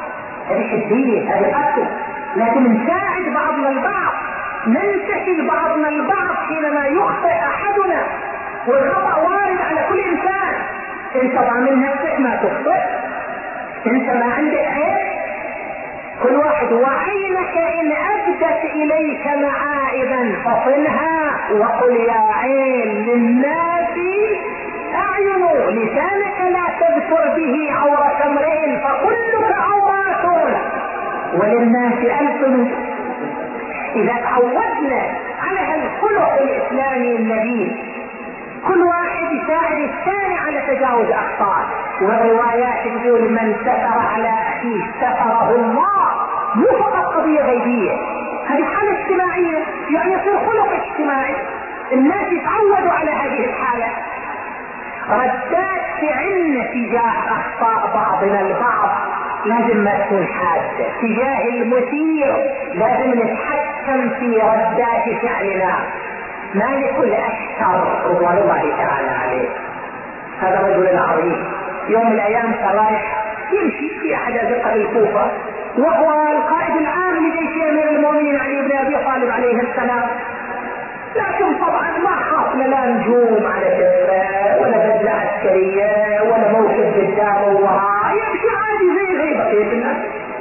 S1: هذه حزبية، هذه قتل. لازم نساعد بعضنا البعض، ننتشل بعضنا البعض حينما يخطئ احدنا، والخطأ وارد على كل انسان. انت ضامن نفسك ما تخطئ؟ انت ما عندك عيب؟ كل واحد وعينك ان ابدت اليك معائبا فصلها وقل يا عين للناس اعين، لسانك لا تذكر به عورة امرئ فكلك عورات وللناس السن. اذا تعودنا على الخلق الاسلامي النبيل كل واحد يساعد الثاني على تجاوز اخطاء. والروايات تقول من ستر على اخيه ستره الله، مو فقط قضية غيبية، هذه حالة اجتماعية، يعني يصير خلق اجتماعي، الناس يتعودوا على هذه الحالة. ردات فعلنا تجاه اخطاء بعضنا البعض لازم ما تكون حادة، تجاه المثير لازم نتحكم في ردات فعلنا. مالك الاشتر رضوان الله تعالى عليه، هذا الرجل العظيم يوم من الايام كان رايح يمشي في احد ازقه الكوفه، وهو القائد العام لجيش امير المؤمنين علي بن ابي طالب عليه السلام، لكن طبعا ما خافنا لا نجوم على كفه ولا بدله عسكريه ولا موقف قدامه ووراء، يمشي عادي زي زي بقيه الناس.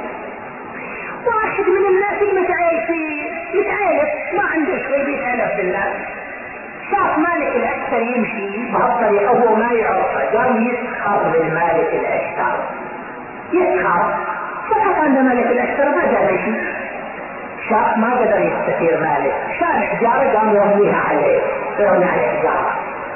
S1: واحد من الناس المتعايل فيه متعايل ما عنده شيء بيتعلف بالناس، شاف مالك الاشتر يمشي بهالطريقه وهو ما يعرفه، قام يسخر من مالك الاشتر، يسخر. فقط عند مالك الاشتر ما قدر يمشي، شاف ما قدر يستثير مالك، شال حجاره قام يرميها عليه، يرمي عليه حجاره.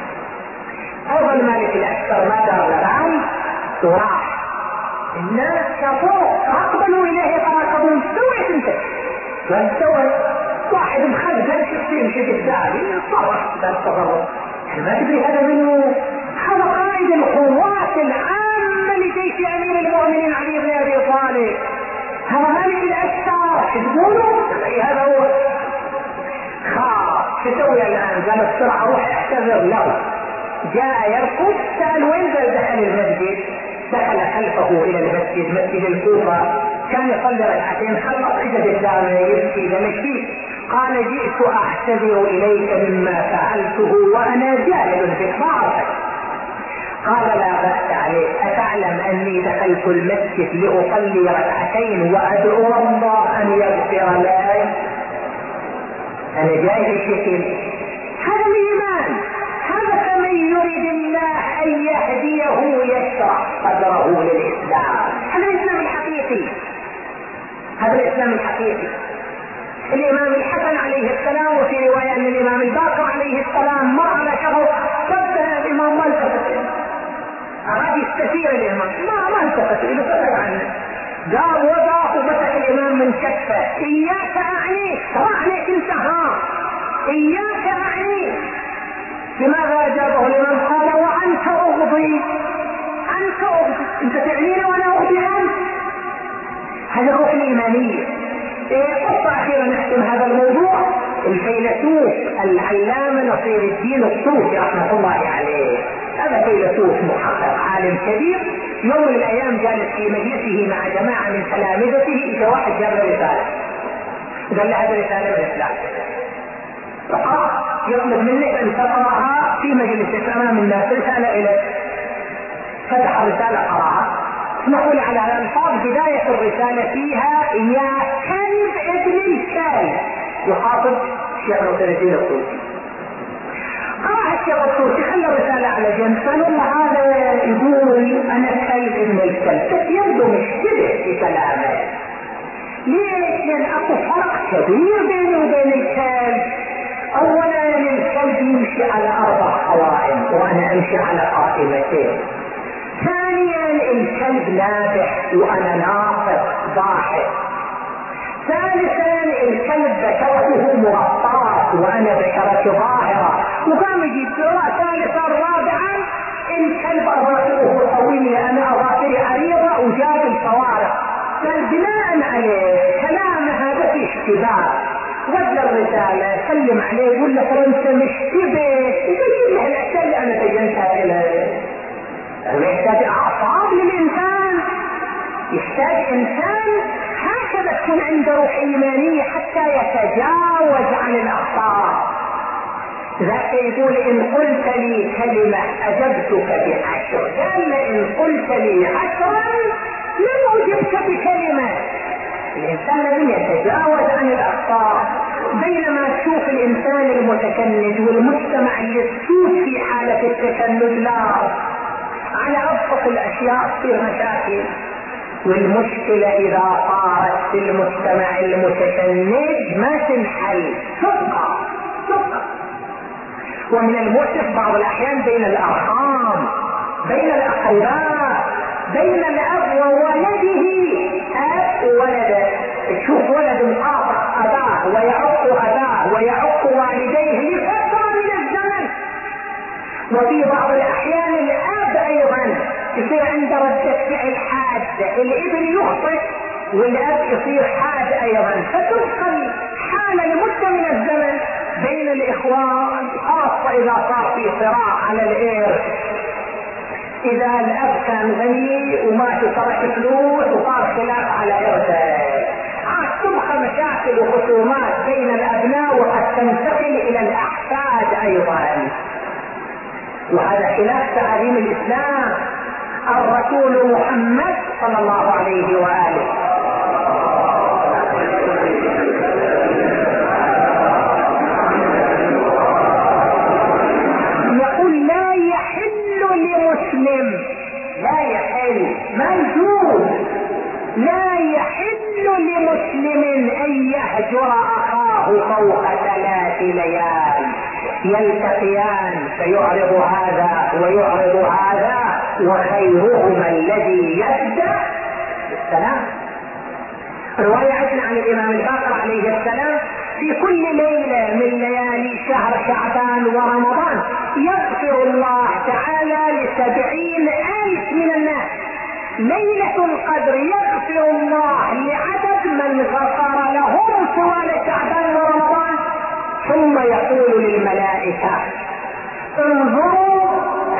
S1: ايضا مالك الاشتر ما دار لبال وراح. الناس شافوه اقبلوا اليه يتراقبون، سويت انت؟ قال سويت. واحد مخزن شفتي يمشي قدامي صرخ بالتصرف، ما تدري هذا منه؟ هذا قائد القوات العامة لجيش امير المؤمنين علي بن ابي طالب، هذا مالك الاشتر. شو تقولوا؟ هذا هو. خاف شو تسوي الان؟ قال بسرعه روح اعتذر له. جاء يركض، سال وين؟ قال دخل المسجد، دخل خلفه الى المسجد، مسجد الكوفه، كان يصلي ركعتين، خلص اجى قدامه يبكي. قال ايش فيك؟ قال جئت اعتذر اليك مما فعلته وانا جاهل بك ما اعرفك. قال لا بأس عليك، اتعلم اني دخلت المسجد لاصلي ركعتين وادعو الله ان يغفر لي؟ انا جاي بشكل هذا الايمان، هذا فمن يريد الله ان يهديه يشرح صدره للاسلام. هذا الاسلام الحقيقي، هذا الاسلام الحقيقي. الامام الحسن عليه السلام وفي روايه ان الامام الباقر عليه السلام مر على شخص فبدا الامام ما التفت، اراد يستثير الامام ما ما التفت الى سكت عنه، قام وقف ومسك الامام من كفه، اياك اعنيك، ترى عليك انت، ها اياك اعنيك. لماذا اجابه الامام؟ قال وانت اغضي، انت اغضي، انت تعنينا وانا اغضي عنك. هذا الروح الايمانيه. إيه قصة اخيرا نختم هذا الموضوع. الفيلسوف العلامة نصير الدين الطوسي رحمة الله عليه، هذا فيلسوف محقق عالم كبير، يوم من الايام جالس في مجلسه مع جماعة من تلامذته، اجا واحد جاب له رسالة، قال له هذه رسالة من الاسلام، اقرأ، يطلب منك ان تقرأها في مجلسك امام الناس، رسالة اليك. فتح الرسالة قرأها، نقول على الألفاظ بداية الرسالة فيها يا كلب ابن الكلب، يخاطب الشيخ نصير الدين الطوسي. قرأ الشيخ الطوسي، خلى الرسالة على جنب، قال والله هذا يقول أنا كلب ابن الكلب، بس يبدو مشتبه في كلامه. ليش؟ لأن أكو فرق كبير بينه وبين الكلب. أولا الكلب يمشي على أربع قوائم وأنا أمشي على قائمتين. ثانيا الكلب نابح وانا ناطق ضاحك. ثالثا الكلب بشرته مغطاة وانا بشرتي ظاهرة. وقام يجيب ثالثا رابعا الكلب اظافره طويلة انا اظافري عريضة وجاب الفوارق. قال بناء عليه كلام هذا في اشتباه، ودى الرسالة سلم عليه يقول له انت مشتبه وبين له الاشياء اللي انا بينتها اليه. يحتاج اعصاب للانسان، يحتاج انسان هكذا تكون عنده روح ايمانيه حتى يتجاوز عن الاخطاء. ذاك يقول ان قلت لي كلمه اجبتك بعشر، قال ان قلت لي عشرا لم اجبك بكلمه. الانسان لازم يتجاوز عن الاخطاء. بينما تشوف الانسان المتشنج والمجتمع اللي تسود في حاله التشنج، لا على ابسط الاشياء تصير مشاكل. والمشكله اذا صارت في المجتمع المتشنج ما تنحل، تبقى تبقى. ومن المؤسف بعض الاحيان بين الارحام، بين الاقرباء، بين الاب وولده، اب وولده. تشوف ولد قاطع اباه ويعق اباه ويعق والديه لفتره من الزمن. وفي بعض الاحيان الاب ايضا يصير عنده ردة فعل حادة، الابن يخطئ والاب يصير حاد ايضا، فتبقى الحالة لمدة من الزمن بين الاخوان، خاصة اذا صار في صراع على الارث. اذا الاب كان غني وما ترك فلوس وصار خلاف على ارثه، عاد تبقى مشاكل وخصومات بين الابناء وقد تنتقل الى الاحفاد ايضا. وهذا خلاف تعاليم الاسلام. الرسول محمد صلى الله عليه واله يقول لا يحل لمسلم، لا يحل، ما يجوز، لا يحل لمسلم ان يهجر اخاه فوق ثلاث ليال يلتقيان فيعرض هذا ويعرض هذا وخيرهما الذي يبدأ بالسلام. رواية عن الامام الباقر عليه السلام في كل ليلة من ليالي شهر شعبان ورمضان يغفر الله تعالى لسبعين الف من الناس. ليلة القدر يغفر الله لعدد من غفر لهم طوال شعبان ورمضان، ثم يقول للملائكة انظروا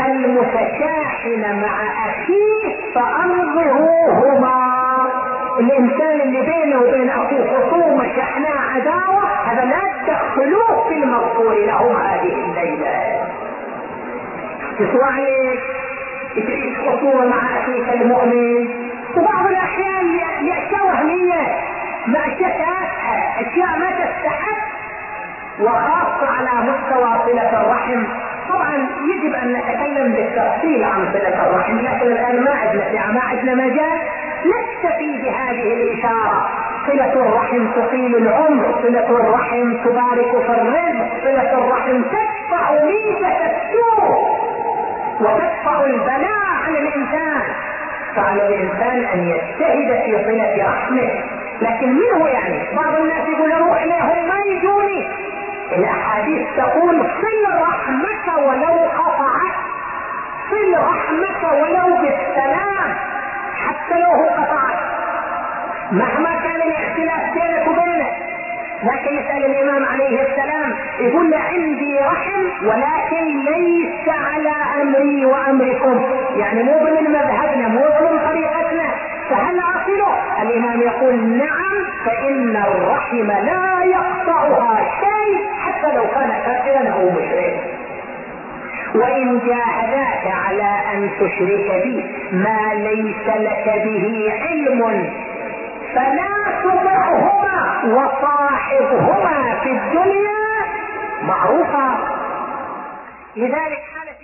S1: المتشاحن مع اخيه فانظروهما. الانسان اللي بينه وبين اخوه خصومه شحناء عداوه هذا لا تدخلوه في المغفور لهم هذه الليله. تسوى عليك تعيش خصومه مع اخيك المؤمن، وبعض الاحيان لاشياء وهميه ما اشياء اشياء ما تستحق، وخاصه على مستوى صله الرحم. طبعا يجب ان نتكلم بالتفصيل عن صله الرحم، لكن الان ما عندنا ساعه، ما عندنا مجال نكتفي بهذه الاشاره. صله الرحم تطيل العمر، صله الرحم تبارك في الرزق، صله الرحم تدفع ميزه السوء وتدفع البلاء عن الانسان. فعلى الانسان ان يجتهد في صله رحمه. لكن منه يعني بعض الناس يقول اروح لهم ما يجوني. الاحاديث تقول صل رحمك ولو قطعت، صل رحمك ولو بالسلام حتى لو هو قطعت مهما كان الاختلاف بينك وبينه. لكن يسأل الامام عليه السلام يقول عندي رحم ولكن ليس على امري وامركم، يعني مو من مذهبنا مو من طريقتنا، فهل اصله؟ الامام يقول نعم، فان الرحم لا يقطعها شيء حتى لو كان كافرا او مشركا. وان جاهداك على ان تشرك بي ما ليس لك به علم فلا تطعهما وصاحبهما في الدنيا معروفا. لذلك حالة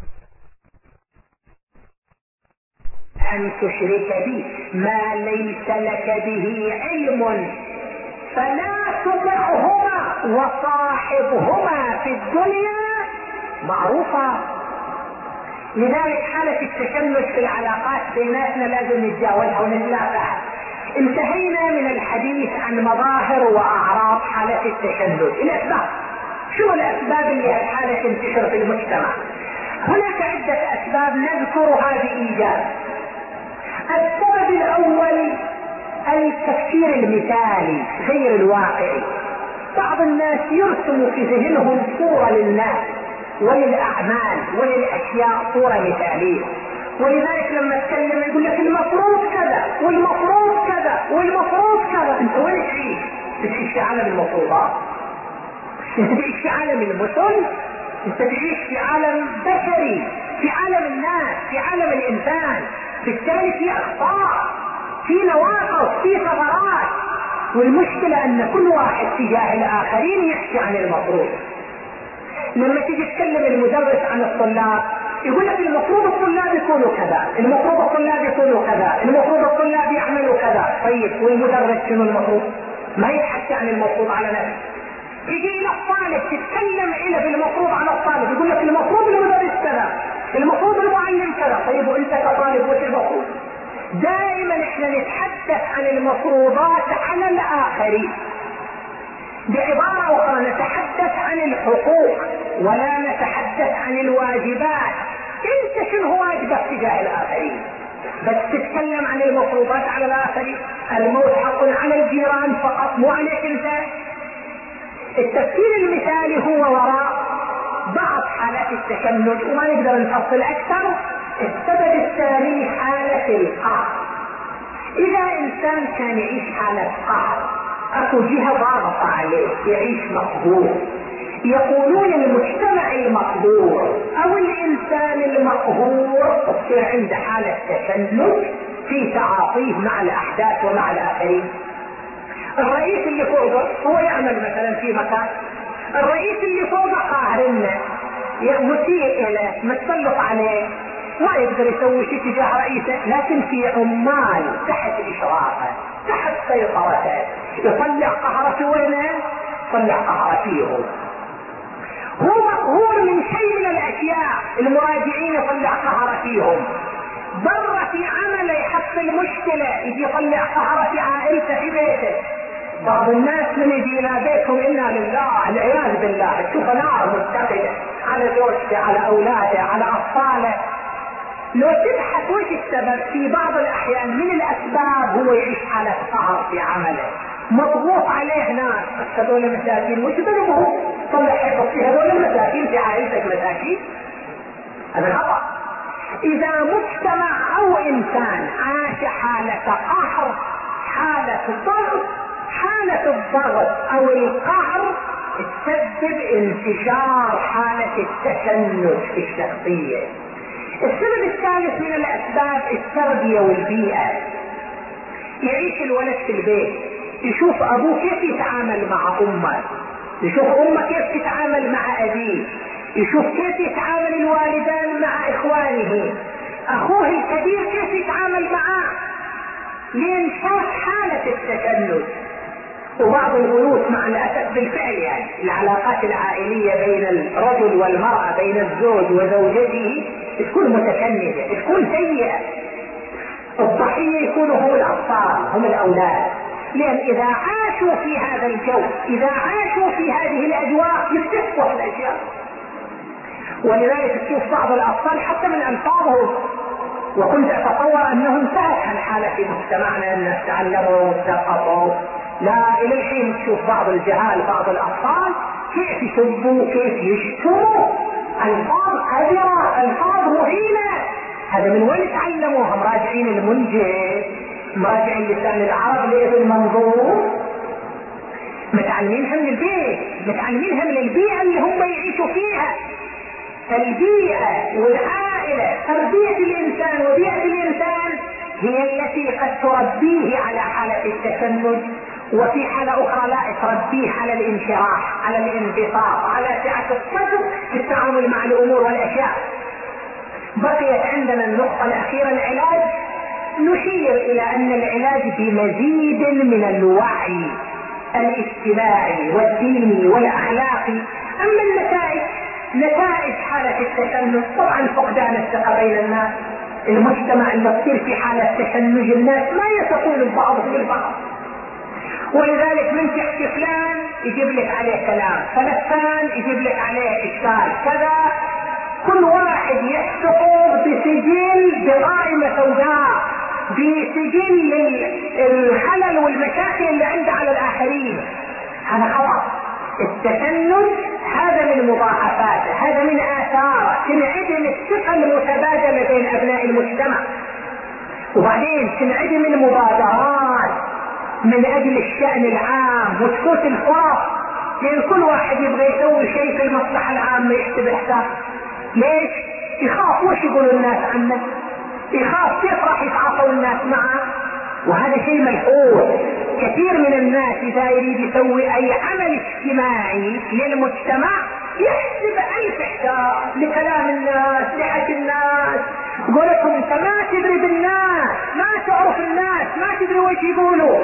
S1: أن تشرك بي ما ليس لك به علم فلا تطعهما وصاحبهما في الدنيا معروفا. لذلك حالة التشنج في العلاقات بيناتنا لازم نتجاوزها ونتلافاها. انتهينا من الحديث عن مظاهر واعراض حالة التشنج. الاسباب، شو الاسباب اللي الحالة تنتشر في المجتمع؟ هناك عدة اسباب نذكرها بايجاز. السبب الاول التفكير المثالي غير الواقعي. بعض الناس يرسم في ذهنهم صورة للناس وللاعمال وللاشياء صورة مثالية، ولذلك لما اتكلم يقول لك المفروض كذا والمفروض كذا والمفروض كذا. انت وين تعيش؟ تعيش في عالم المفروضات، انت تعيش في عالم المثل، انت تعيش في عالم بشري، في عالم الناس، في عالم الانسان. بالتالي في اخطاء، في نواقص، في ثغرات. والمشكلة ان كل واحد تجاه الاخرين يحكي عن المفروض. لما تيجي تكلم المدرس عن الطلاب يقول لك المفروض الطلاب يكونوا كذا، المفروض الطلاب يكونوا كذا، المفروض الطلاب يعملوا كذا. طيب والمدرس شنو المفروض؟ ما يحكي عن المفروض على نفسه. تيجي الى الطالب تتكلم الى بالمفروض على الطالب يقول لك المفروض المدرس كذا، المفروض المعلم كذا. طيب وانت كطالب وش المفروض؟ دائما احنا نتحدث عن المفروضات على الاخرين. بعبارة اخرى نتحدث عن الحقوق ولا نتحدث عن الواجبات. انت شنو واجبك تجاه الاخرين؟ بس تتكلم عن المفروضات على الاخرين. الموت حق على الجيران فقط، مو عليك انت. التفسير المثالي هو وراء بعض حالات التشنج وما نقدر نفصل اكثر. السبب الثاني حالة القهر. اذا انسان كان يعيش حالة قهر، اكو جهة ضاغطة عليه، يعيش مقهور. يقولون المجتمع المقهور او الانسان المقهور تصير عنده حالة تشنج في تعاطيه مع الاحداث ومع الاخرين. الرئيس اللي فوقه هو يعمل مثلا في مكان، الرئيس اللي فوقه قاهرنا مسيء له، متسلط عليه، ما يقدر يسوي شيء تجاه رئيسه. لكن في عمال تحت اشرافه، تحت سيطرته، يطلع قهرته وينه؟ يطلع قهرته فيهم. هو مقهور من شيء من الاشياء، المراجعين يطلع قهرته فيهم. ضر في عمله يحصل مشكله، يجي يطلع قهرته في عائلته في بيته. بعض الناس من يجي الى بيتهم انا لله العياذ بالله تشوف نار متقده على زوجته، على اولاده، على اطفاله. لو تبحث وش السبب، في بعض الاحيان من الاسباب هو يعيش حالة قهر في عمله، مضغوط عليه ناس. بس هذول مساكين وش ذنبهم؟ طلع حيث في هذول المساكين في عائلتك مساكين، هذا خطأ. اذا مجتمع او انسان عاش حالة قهر، حالة ضغط، حالة الضغط او القهر تسبب انتشار حالة التشنج في الشخصية. السبب الثالث من الاسباب التربية والبيئة. يعيش الولد في البيت، يشوف ابوه كيف يتعامل مع امه، يشوف امه كيف تتعامل مع ابيه، يشوف كيف يتعامل الوالدان مع اخوانه، اخوه الكبير كيف يتعامل معاه، لين شاف حالة التشنج. وبعض البيوت مع الاسف بالفعل يعني العلاقات العائلية بين الرجل والمرأة، بين الزوج وزوجته تكون متشنجة، تكون سيئة. الضحية يكونوا هم الاطفال، هم الاولاد. لان اذا عاشوا في هذا الجو، اذا عاشوا في هذه الاجواء يكتشفوا الاشياء. ولذلك تشوف بعض الاطفال حتى من الفاظهم، وكنت اتصور انه انتهت هالحالة في مجتمعنا، الناس تعلموا وثقفوا. لا، الى الحين تشوف بعض الجهال، بعض الاطفال كيف يسبوا، كيف يشتموا، الفاظ قذرة، الفاظ مهينة. هذا من وين تعلموها؟ مراجعين المنجد، مراجعين لسان العرب لابن منظور، متعلمينها من البيت، متعلمينها من البيئة اللي هم يعيشوا فيها. البيئة والعائلة، تربية الانسان وبيئة الانسان هي التي قد تربيه على حالة التشنج، وفي حالة اخرى لا، تربيه على الانشراح، على الانبساط، على سعة الصدر في التعامل مع الامور والاشياء. بقيت عندنا النقطة الاخيرة، العلاج. نشير الى ان العلاج بمزيد من الوعي الاجتماعي والديني والاخلاقي. اما النتائج، نتائج حالة التشنج طبعا فقدان الثقة بين الناس. المجتمع اللي تصير في حالة تشنج الناس ما يثقون بعضهم البعض، ولذلك من تحكي فلان يجيب لك عليه كلام، فلان يجيب لك عليه اشكال كذا. كل واحد يحتفظ بسجل، بقائمة سوداء، بسجل الخلل والمشاكل اللي عنده على الاخرين. هذا خطأ. التشنج هذا من مضاعفاته، هذا من آثاره، تنعدم الثقة المتبادلة بين أبناء المجتمع. وبعدين تنعدم المبادرات من أجل الشأن العام وتفوت الفرص، لأن كل واحد يبغى يسوي شيء في المصلحة العامة يحسب حساب. ليش؟ يخاف وش يقولوا الناس عنه، يخاف كيف راح يتعاطوا الناس معه. وهذا شيء ملحوظ. كثير من الناس إذا يريد يسوي أي عمل اجتماعي للمجتمع يحسب ألف حساب لكلام الناس، لحكي الناس، قولتهم أنت ما تدري بالناس، ما تعرف الناس، ما تدري وش يقولوا.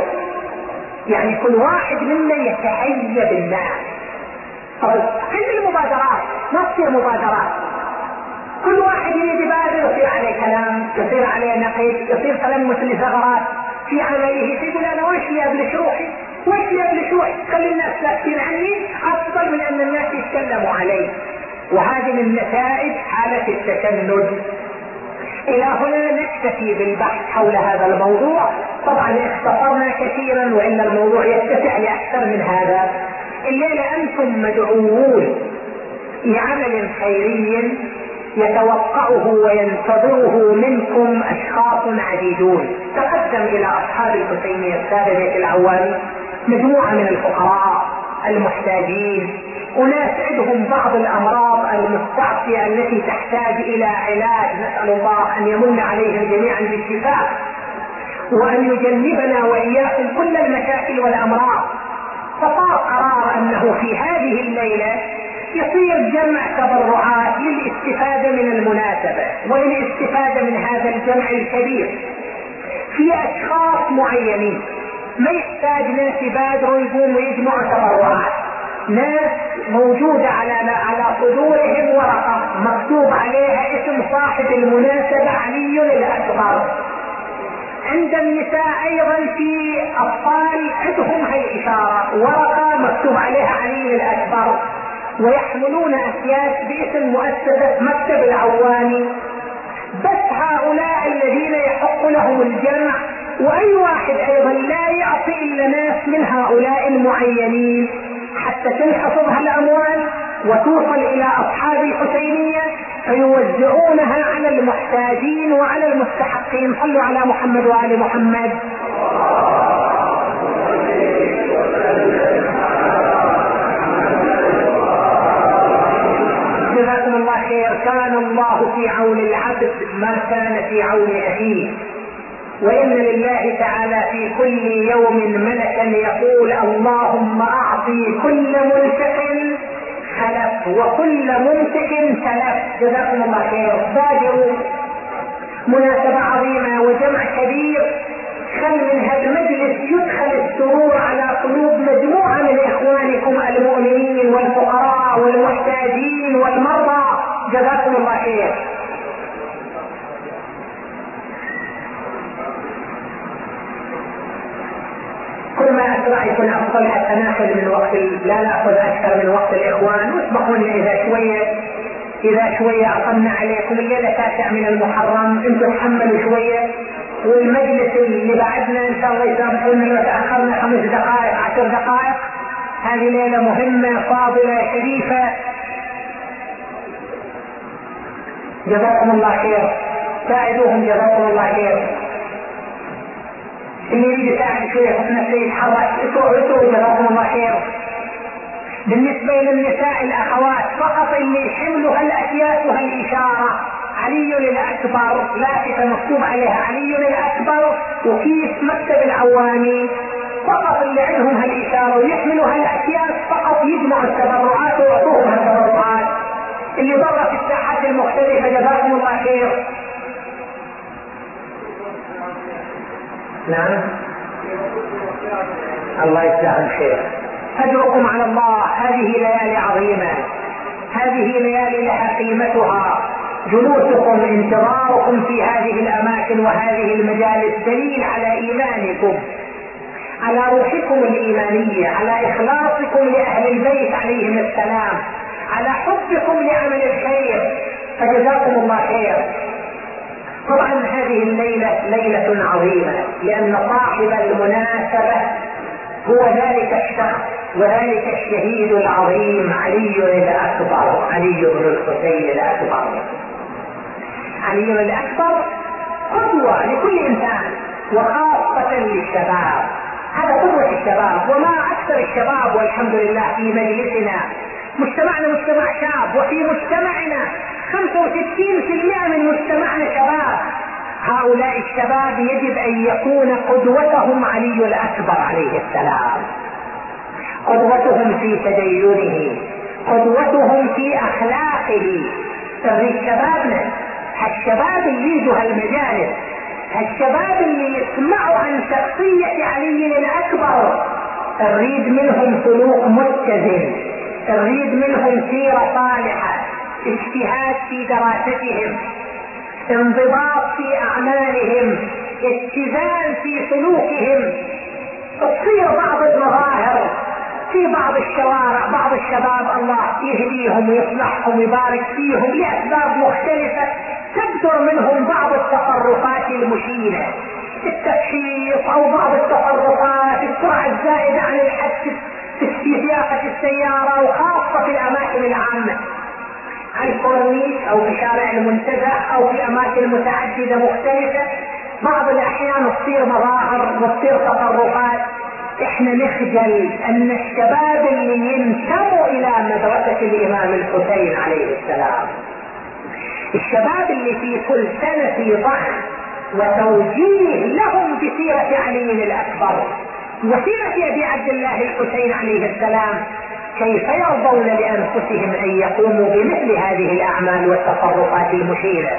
S1: يعني كل واحد منا يتحيز الناس. طيب عند المبادرات ما تصير مبادرات، كل واحد يريد يبادر يصير عليه كلام، يصير عليه نقيض، يصير تلمس لثغرات في عمله، يقول انا وش لي ابلش روحي، وش لي ابلش روحي، خلي الناس ساكتين عني افضل من ان الناس يتكلموا علي. وهذه من نتائج حالة التشنج. الى هنا نكتفي بالبحث حول هذا الموضوع. طبعا اختصرنا كثيرا والا الموضوع يتسع لاكثر من هذا. الليلة انتم مدعوون لعمل خيري يتوقعه وينتظره منكم اشخاص عديدون. تقدم الى اصحاب الحسينية السادة العوامي مجموعة من الفقراء المحتاجين، وناس عندهم بعض الامراض المستعصية التي تحتاج الى علاج، نسأل الله ان يمن عليهم جميعا بالشفاء وان يجنبنا واياكم كل المشاكل والامراض. فصار قرار انه في هذه الليلة يصير جمع تبرعات للاستفادة من المناسبة وللاستفادة من هذا الجمع الكبير في اشخاص معينين. ما يحتاج ناس يبادروا يقوموا يجمعوا تبرعات، ناس موجودة على على صدورهم ورقة مكتوب عليها اسم صاحب المناسبة علي الأكبر. عند النساء ايضا في اطفال عندهم هاي الاشارة، ورقة مكتوب عليها علي الأكبر، ويحملون اكياس باسم مؤسسة مكتب العواني. بس هؤلاء الذين يحق لهم الجمع، واي واحد ايضا لا يعطي الا ناس من هؤلاء المعينين حتى تنحفظ هالاموال وتوصل الى اصحاب الحسينية فيوزعونها على المحتاجين وعلى المستحقين. صلوا على محمد وآل محمد. جزاكم الله خير. كان الله في عون العبد ما كان في عون اخيه، وإن لله تعالى في كل يوم ملكا يقول اللهم أعطي كل منفق خلف وكل ممسك سلف. جزاكم الله خير. بادروا، مناسبة عظيمة وجمع كبير، خل من هذا المجلس يدخل السرور على قلوب مجموعة من إخوانكم المؤمنين والفقراء والمحتاجين والمرضى. جزاكم الله خير. كل ما أسرع يكون أفضل حتى ناخذ من وقت، لا نأخذ أكثر من وقت الإخوان. واسمحوا لنا إذا شوية إذا شوية أطلنا عليكم. الليلة تاسع من المحرم، أنتم تحملوا شوية، والمجلس اللي بعدنا إن شاء الله يسامحونا لو تأخرنا خمس دقائق عشر دقائق. هذه ليلة مهمة فاضلة شريفة. جزاكم الله خير. ساعدوهم جزاكم الله خير. اللي يريد يساعد شوية في نفسه يتحرك اسوء جزاكم الله خير. بالنسبة للنساء الأخوات فقط اللي يحملوا هالأكياس وهالإشارة علي الأكبر، لافتة مكتوب عليها علي الأكبر وكيس مكتب العواني، فقط اللي عندهم هالإشارة ويحملوا هالأكياس فقط يجمعوا التبرعات ويعطوهم هالتبرعات. اللي برا في الساحات المختلفة جزاكم الله خير. نعم الله يجزاهم خير. أجركم على الله. هذه ليالي عظيمة، هذه ليالي لها قيمتها. جلوسكم انتظاركم في هذه الأماكن وهذه المجالس دليل على إيمانكم، على روحكم الإيمانية، على إخلاصكم لأهل البيت عليهم السلام، على حبكم لعمل الخير. فجزاكم الله خير. طبعا هذه الليلة ليلة عظيمة لأن صاحب المناسبة هو ذلك الشخص وذلك الشهيد العظيم علي الأكبر. علي بن الحسين الأكبر. علي الأكبر قدوة لكل إنسان وخاصة للشباب، هذا قدوة الشباب. وما أكثر الشباب والحمد لله في مجلسنا، مجتمعنا مجتمع شاب، وفي مجتمعنا خمسة وستين بالمئة من مجتمعنا شباب. هؤلاء الشباب يجب أن يكون قدوتهم علي الأكبر عليه السلام، قدوتهم في تدينه، قدوتهم في أخلاقه. تريد شبابنا، هالشباب اللي يجوا هالمجالس، هالشباب اللي يسمعوا عن شخصية علي الأكبر، نريد منهم سلوك متزن، نريد منهم سيرة صالحة، اجتهاد في دراستهم، انضباط في أعمالهم، اتزان في سلوكهم. تصير بعض المظاهر في بعض الشوارع، بعض الشباب الله يهديهم ويصلحهم ويبارك فيهم لأسباب مختلفة، تبدر منهم بعض التصرفات المشينة، التفحيط أو بعض التصرفات، السرعة الزائدة عن الحد في سياقة السيارة، وخاصة في الأماكن العامة، على الكورنيش أو في شارع المنتزه أو في أماكن متعددة مختلفة. بعض الأحيان تصير مظاهر وتصير تصرفات. احنا نخجل ان الشباب اللي ينتموا الى مدرسة الامام الحسين عليه السلام، الشباب اللي في كل سنة في ضعف وتوجيه لهم بسيرة علي الأكبر وسيرة أبي عبد الله الحسين عليه السلام، كيف يرضون لأنفسهم أن يقوموا بمثل هذه الأعمال والتصرفات المشينة؟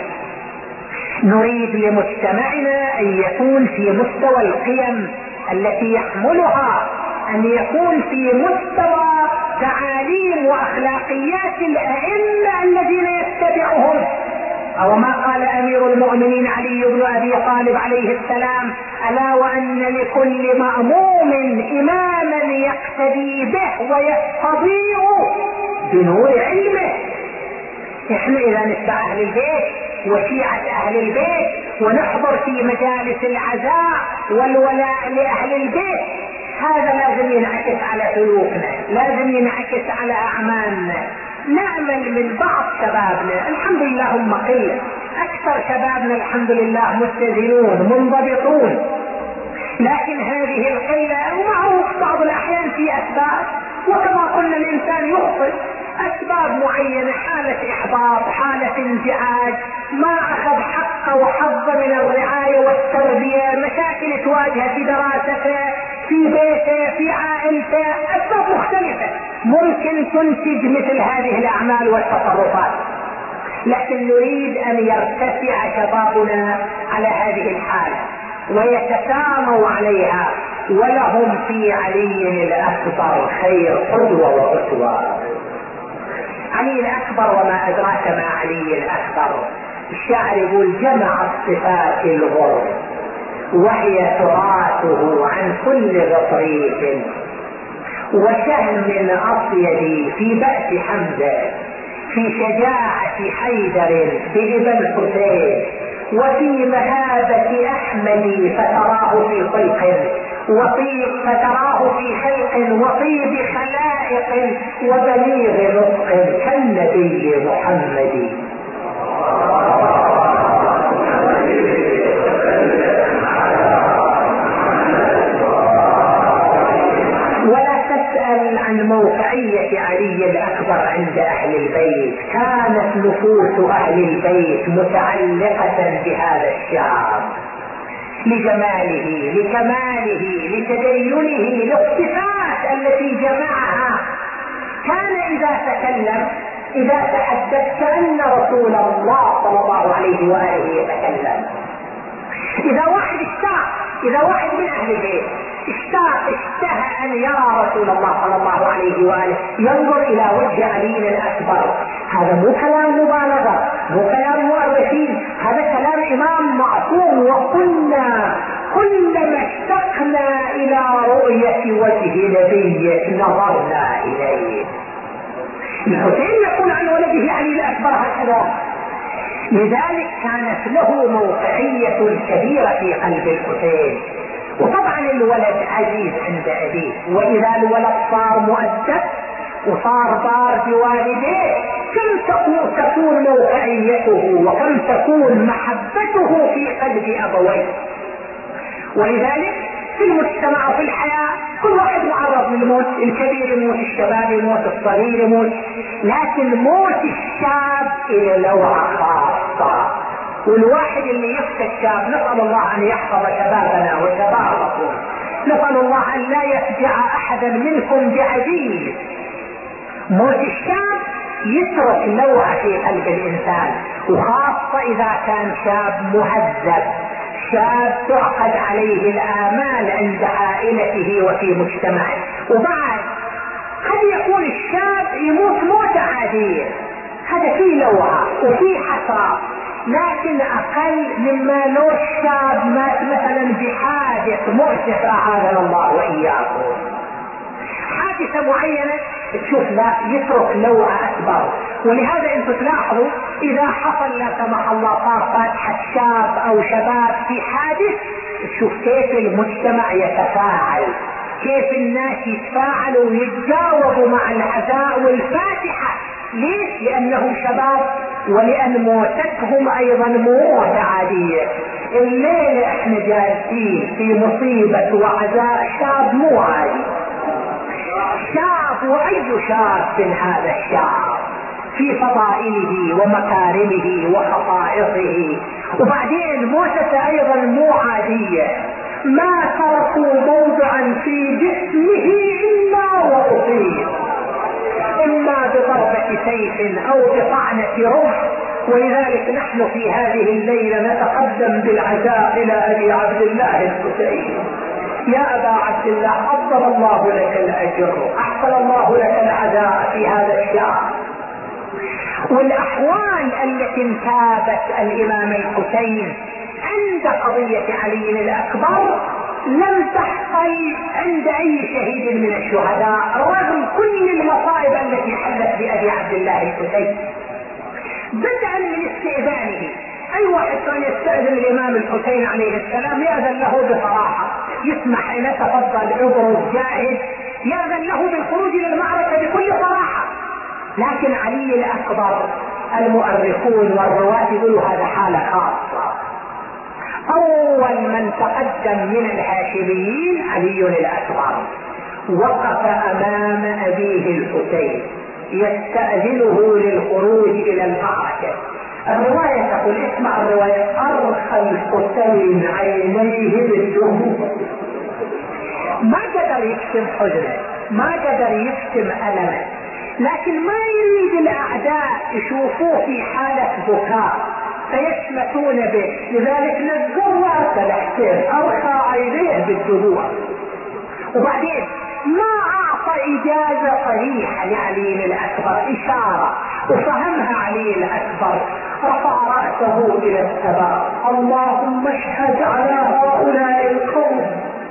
S1: نريد لمجتمعنا أن يكون في مستوى القيم التي يحملها، أن يكون في مستوى تعاليم وأخلاقيات الأئمة الذين يتبعهم. أو ما قال أمير المؤمنين علي بن أبي طالب عليه السلام: ألا وأن لكل مأموم إماما يقتدي به ويستضيء بنور علمه. احنا إذا نتبع أهل البيت وشيعة أهل البيت ونحضر في مجالس العزاء والولاء لأهل البيت، هذا لازم ينعكس على سلوكنا، لازم ينعكس على أعمالنا. نأمل من بعض شبابنا، الحمد لله هم قلة، أكثر شبابنا الحمد لله متزنون منضبطون، لكن هذه القلة ومعروف بعض الأحيان في أسباب، وكما قلنا الإنسان يخطئ، أسباب معينة، حالة إحباط، حالة انزعاج، ما أخذ حقه وحظه من الرعاية والتربية، مشاكل تواجهه في دراسته، في بيته، في عائلته، أسباب مختلفة ممكن تنتج مثل هذه الأعمال والتصرفات. لكن نريد أن يرتفع شبابنا على هذه الحالة ويتساموا عليها، ولهم في علي الأكبر خير قدوة وأسوة. علي الأكبر وما أدراك ما علي الأكبر، الشاعر يقول: جمع الصفات الغر وهي تراثه عن كل غطريف، وشهم أصيد في بأس حمزة، في شجاعة حيدر بإبا الحسين، وفي مهابة أحمد فتراه في خلق وطيب فتراه في خلق وطيب خلائق، وبليغ نطق كالنبي محمد. ولا تسأل عن موقعية علي الأكبر عند أهل البيت، كانت نفوس أهل البيت متعلقة بهذا الشعب لجماله، لكماله، لتدينه، للصفات التي جمعها. كان إذا تكلم، إذا تحدث، كأن رسول الله صلى الله عليه وآله يتكلم. إذا واحد اشتاق، إذا واحد من أهل البيت اشتاق اشتهى أن يرى رسول الله صلى الله عليه وآله، ينظر إلى وجه علي الأكبر. هذا مو كلام مبالغة، مو كلام مؤرخين، هذا كلام إمام معصوم. وقلنا كلما اشتقنا إلى رؤية وجه نبي نظرنا إليه. الحسين يقول عن ولده علي الأكبر هكذا. لذلك كانت له موقعية كبيرة في قلب الحسين. وطبعا الولد عزيز عند أبيه، وإذا الولد صار مؤدب وصار بار بوالديه، كل فوقيته وكم تكون محبته في قلب أبويه. ولذلك في المجتمع وفي الحياة كل واحد معرض للموت، الكبير يموت، الشباب يموت، الصغير يموت، لكن موت الشاب إلى لوعة خاصة. والواحد اللي يفقد شاب نسأل الله أن يحفظ شبابنا وشبابكم، نسأل الله أن لا يفجع أحدا منكم بعجيز. موت الشاب يترك لوعة في قلب الإنسان، وخاصة إذا كان شاب مهذب، شاب تعقد عليه الآمال عند عائلته وفي مجتمعه. وبعد قد يكون الشاب يموت موتة عادية، هذا فيه لوعة وفيه حسرة، لكن أقل مما لو الشاب مات مثلا بحادث مؤسف أعاذنا الله وإياكم، حادثة معينة تشوف لا يترك لوعة أكبر. ولهذا انتم تلاحظوا إذا حصل لا سمح الله صار فاتحة شاب أو شباب في حادث، تشوف كيف المجتمع يتفاعل، كيف الناس يتفاعلوا ويتجاوبوا مع العزاء والفاتحة. ليش؟ لأنهم شباب، ولأن موتتهم أيضا موتة عادية. الليلة احنا جالسين في مصيبة وعزاء شاب مو عادي، شاب، وأي شاب هذا الشاب في فضائله ومكارمه وخصائصه. وبعدين موتة أيضا مو عادية، ما تركوا موضعا في جسمه إلا وأصيب، إما بضربة سيف أو بطعنة رمح. ولذلك نحن في هذه الليلة نتقدم بالعزاء إلى أبي عبد الله الحسين. يا أبا عبد الله أفضل الله لك الأجر، أحسن الله لك العزاء في هذا الشهر. والأحوال التي انتابت الإمام الحسين عند قضية علي الأكبر لم تحصل عند أي شهيد من الشهداء رغم كل المصائب التي حلت بأبي عبد الله الحسين. بدءا من استئذانه، أي واحد كان يستأذن الإمام الحسين عليه السلام يأذن له بصراحة، يسمح إلى تفضل ابرز جاهد، يأذن له بالخروج إلى المعركة بكل صراحة. لكن علي الأكبر المؤرخون والرواة يقولوا هذا حالة خاصة. أول من تقدم من الهاشميين علي الأكبر، وقف أمام أبيه الحسين يستأذنه للخروج إلى المعركة. الرواية تقول، اسمع الرواية، أرخى الحسين عينيه بالدموع، ما قدر يكتم حزنه، ما قدر يكتم ألمه، لكن ما يريد الأعداء يشوفوه في حالة بكاء فيشمتون به، لذلك نزل رأسه الحسين أرخى عينيه بالدموع. وبعدين ما أعطى إجازة صريحة لعلي الأكبر، إشارة وفهمها علي الأكبر، رفع رأسه إلى السماء، اللهم اشهد على هؤلاء القوم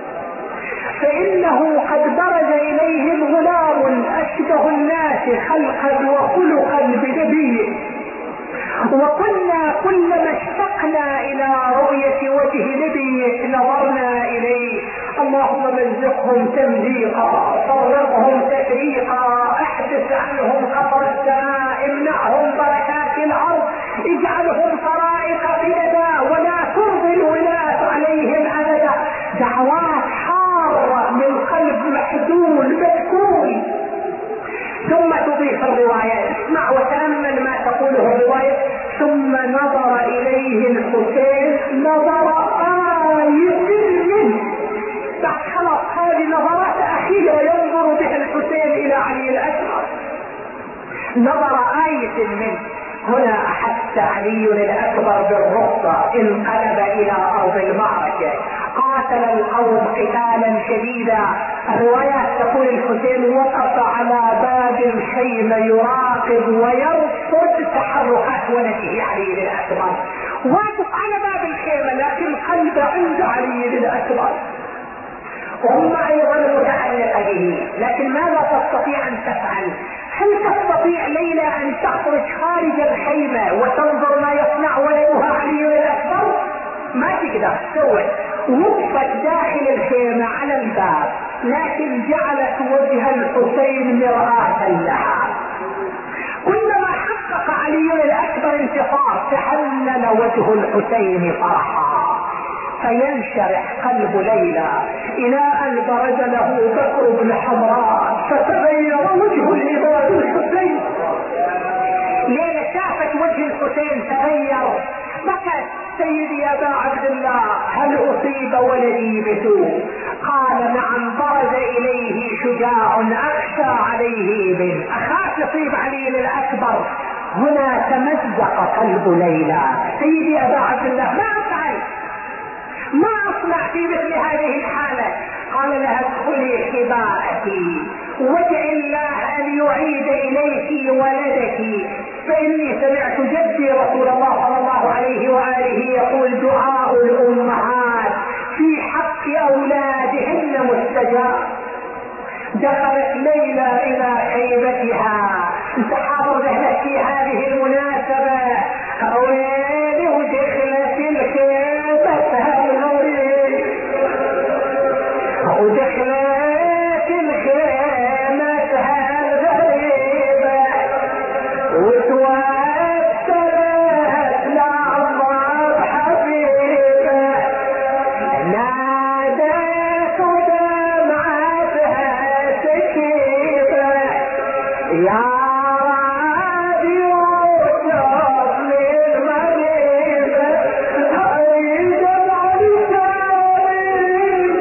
S1: فإنه قد برز إليهم غلام أشبه الناس خلقا وخلقا بنبيه، وكنا كلما اشتقنا إلى رؤية وجه نبيك نظرنا إليه، اللهم مزقهم تمزيقا، فرقهم تفريقا، احدث عنهم قطر السماء، امنعهم بركات الأرض، اجعلهم طرائق قددا ولا ترضي الولاة عليهم أبدا. دعوات حارة من قلب محزون مذكور. ثم تضيف الرواية، اسمع وتأمل ما تقوله الرواية، ثم نظر إليه الحسين نظر آية منه، خلاص هذه نظرات أخيرة ينظر بها الحسين إلى علي الأكبر، نظر آية منه. هنا أحس علي الأكبر بالرخصة، انقلب إلى أرض المعركة، قاتل القوم قتالا شديدا. الروايات تقول الحسين وقف على باب الخيمة يراقب ويرصد تحركات ولده علي الأكبر، واقف على باب الخيمة لكن قلبه عند علي الأكبر، هم أيضا متعلقة به. لكن ماذا تستطيع أن تفعل؟ هل تستطيع ليلى أن تخرج خارج الخيمة وتنظر ما يصنع ولدها علي الأكبر؟ ما تقدر تسوي. وقفت داخل الخيمة على الباب، لكن جعلت وجه الحسين مرآة لها. كلما حقق علي الأكبر والانتصار تحلل وجه الحسين فرحا، فينشرح قلب ليلى الى ان برز له بكر بن حمراء فتغير وجه الامام الحسين. ليلى شافت وجه الحسين تغير، بكت: سيدي ابا عبد الله هل اصيب ولدي بسوء؟ قال: نعم، برز اليه شجاع اخشى عليه ابن، اخاف يصيب علي الاكبر. هنا تمزق قلب ليلى: سيدي ابا عبد الله ما افعل؟ ما اصنع في مثل هذه الحالة؟ قال لها: ادخلي حباءك وادعي الله ان يعيد اليك ولدك، فاني سمعت جدي رسول الله صلى الله عليه واله يقول: دعاء الامهات في حق اولادهن مستجاب. دخلت ليلى الى خيبتها. انت حاضر ذهنك في هذه المناسبة؟ اويلي ودخلت الخيبة الغريب، ودخلت الخيمة الغريبة وتوسلت لعظم حبيبة، نادت ودمعتها سكيبة: يا رادي وشوف لي المريبة عيد العرساني.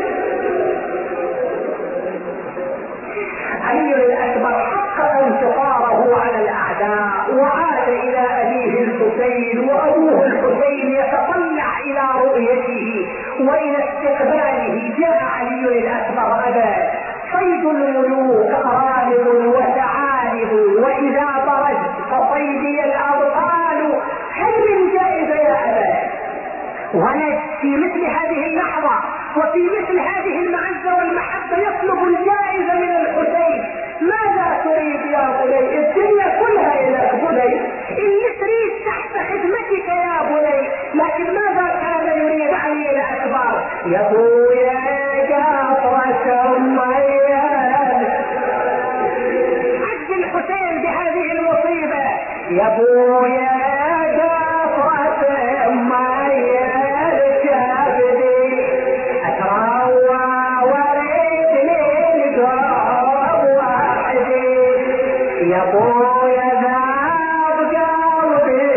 S1: علي الأكبر حقق انتصاره على الأعداء وعاد إلى أبيه الحسين، وأبوه الحسين يتطلع إلى رؤيته وإلى استقباله. جاء علي الأكبر أبا صيد الملوك أرانب وثعالب، وإذا برزت فصيدي الأبطال، هل من جائزة يا أبا؟ ولد في مثل هذه اللحظة وفي مثل هذه المعزة والمحبة يطلب الجائزة من الحسين. ماذا تريد يا بني؟ الدنيا كلها لك بني، اللي تريد تحت خدمتك يا بني. لكن ماذا كان يريد علي الأكبر؟ يا ابويا قطرة ميال، عز الحسين بهذه المصيبة: يا ابويا قطرة ميال كبدي اتروى وريد للقرب وحدي، يا ابويا ذاب قلبي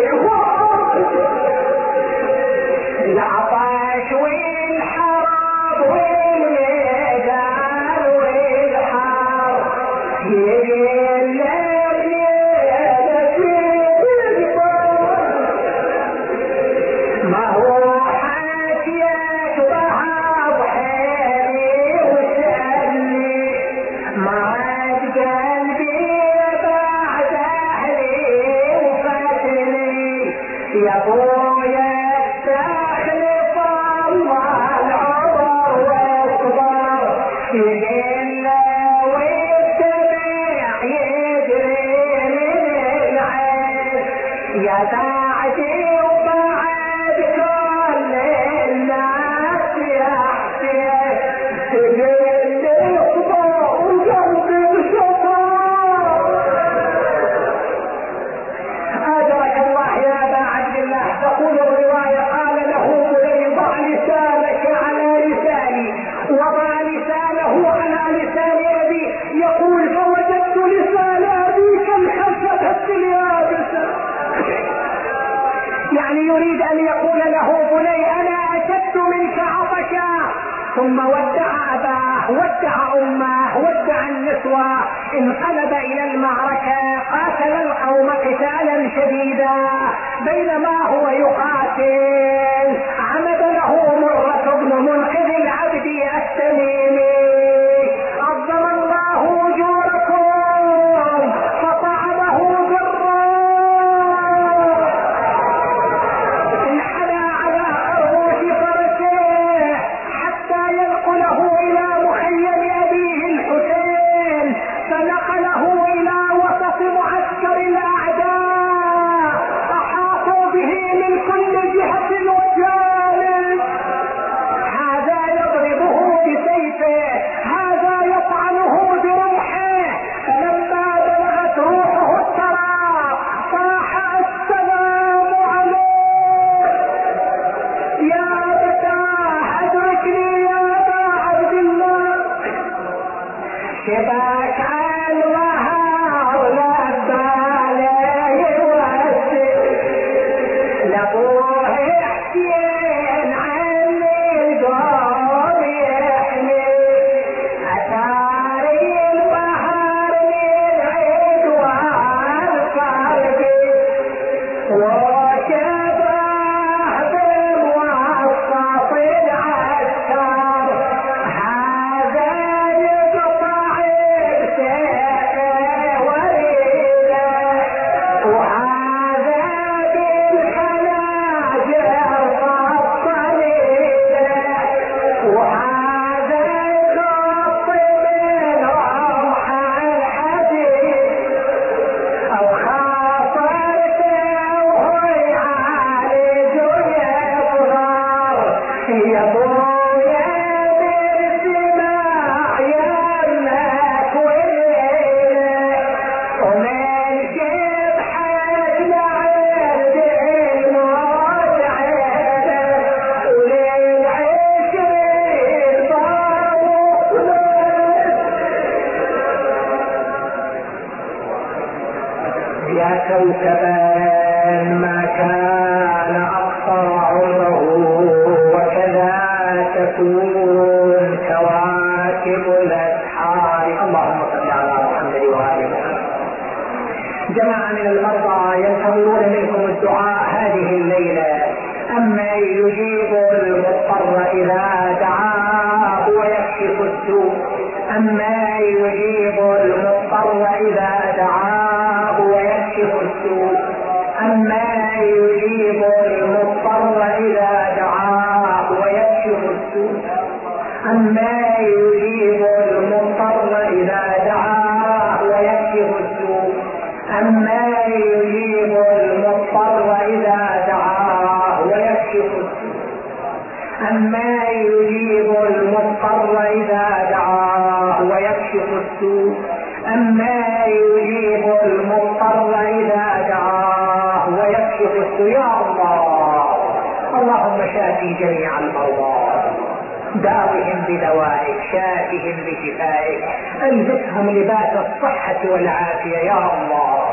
S1: العطش والحرب والميدان والحار، يجي الليل يدك ما هو حكيك ضحى بحيلي وسألني، ما عاد قلبي بعد أهلي وفتني، يا ابويا استخلف الله العمر واصبر، يهل ويتبع يجري من العين، يا بعدي وبعد كل الناس يا حسين، تجيني صبر وقلبي بشطار. أدرك الله يا أبا عبد الله. تقول الرواية: قال له بني ضع لسانك على لساني، وضع لسانه على لسان أبي. يقول: فوجدت لسان أبي كالخشبة اليابسة. يعني يريد أن يقول له: بني أنا أشد منك عطشا. ثم ودع أباه، ودع أمه، ودع النسوة، انقلب إلى المعركة، قاتل القوم قتالا شديدا. بينما هو يقاتل عمد له مرة بن منقذ العبد التميمي: عظم الله أجوركم، فطعمه بالراء، انحنى على خروج فرسه حتى ينقله إلى مخيم أبيه الحسين، فنقله إلى وسط معسكر الأعداء، أحاطوا به من كل جهة وجانب. هذا يضربه بسيفه، هذا يطعنه برمحه. فلما بلغت روحه التراب صاح: السلام البسهم لباس الصحة والعافية يا الله،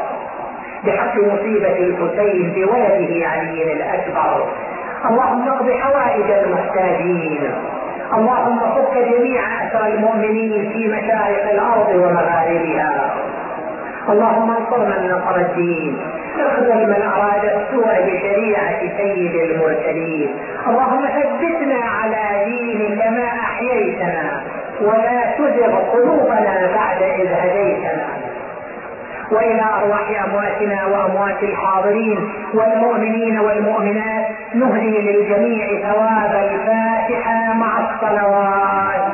S1: بحق مصيبة الحسين بولده علي الأكبر. اللهم اقض حوائج المحتاجين، اللهم فك جميع أسر المؤمنين في مشارق الأرض ومغاربها، اللهم انصر من نصر الدين، اخذل من أراد السوء بشريعة سيد المرسلين. اللهم ثبتنا على دينك ما أحييتنا ولا تزغ قلوبنا بعد إذ هديتنا. وإلى أرواح أمواتنا وأموات الحاضرين والمؤمنين والمؤمنات نهدي للجميع ثواب الفاتحة مع الصلوات.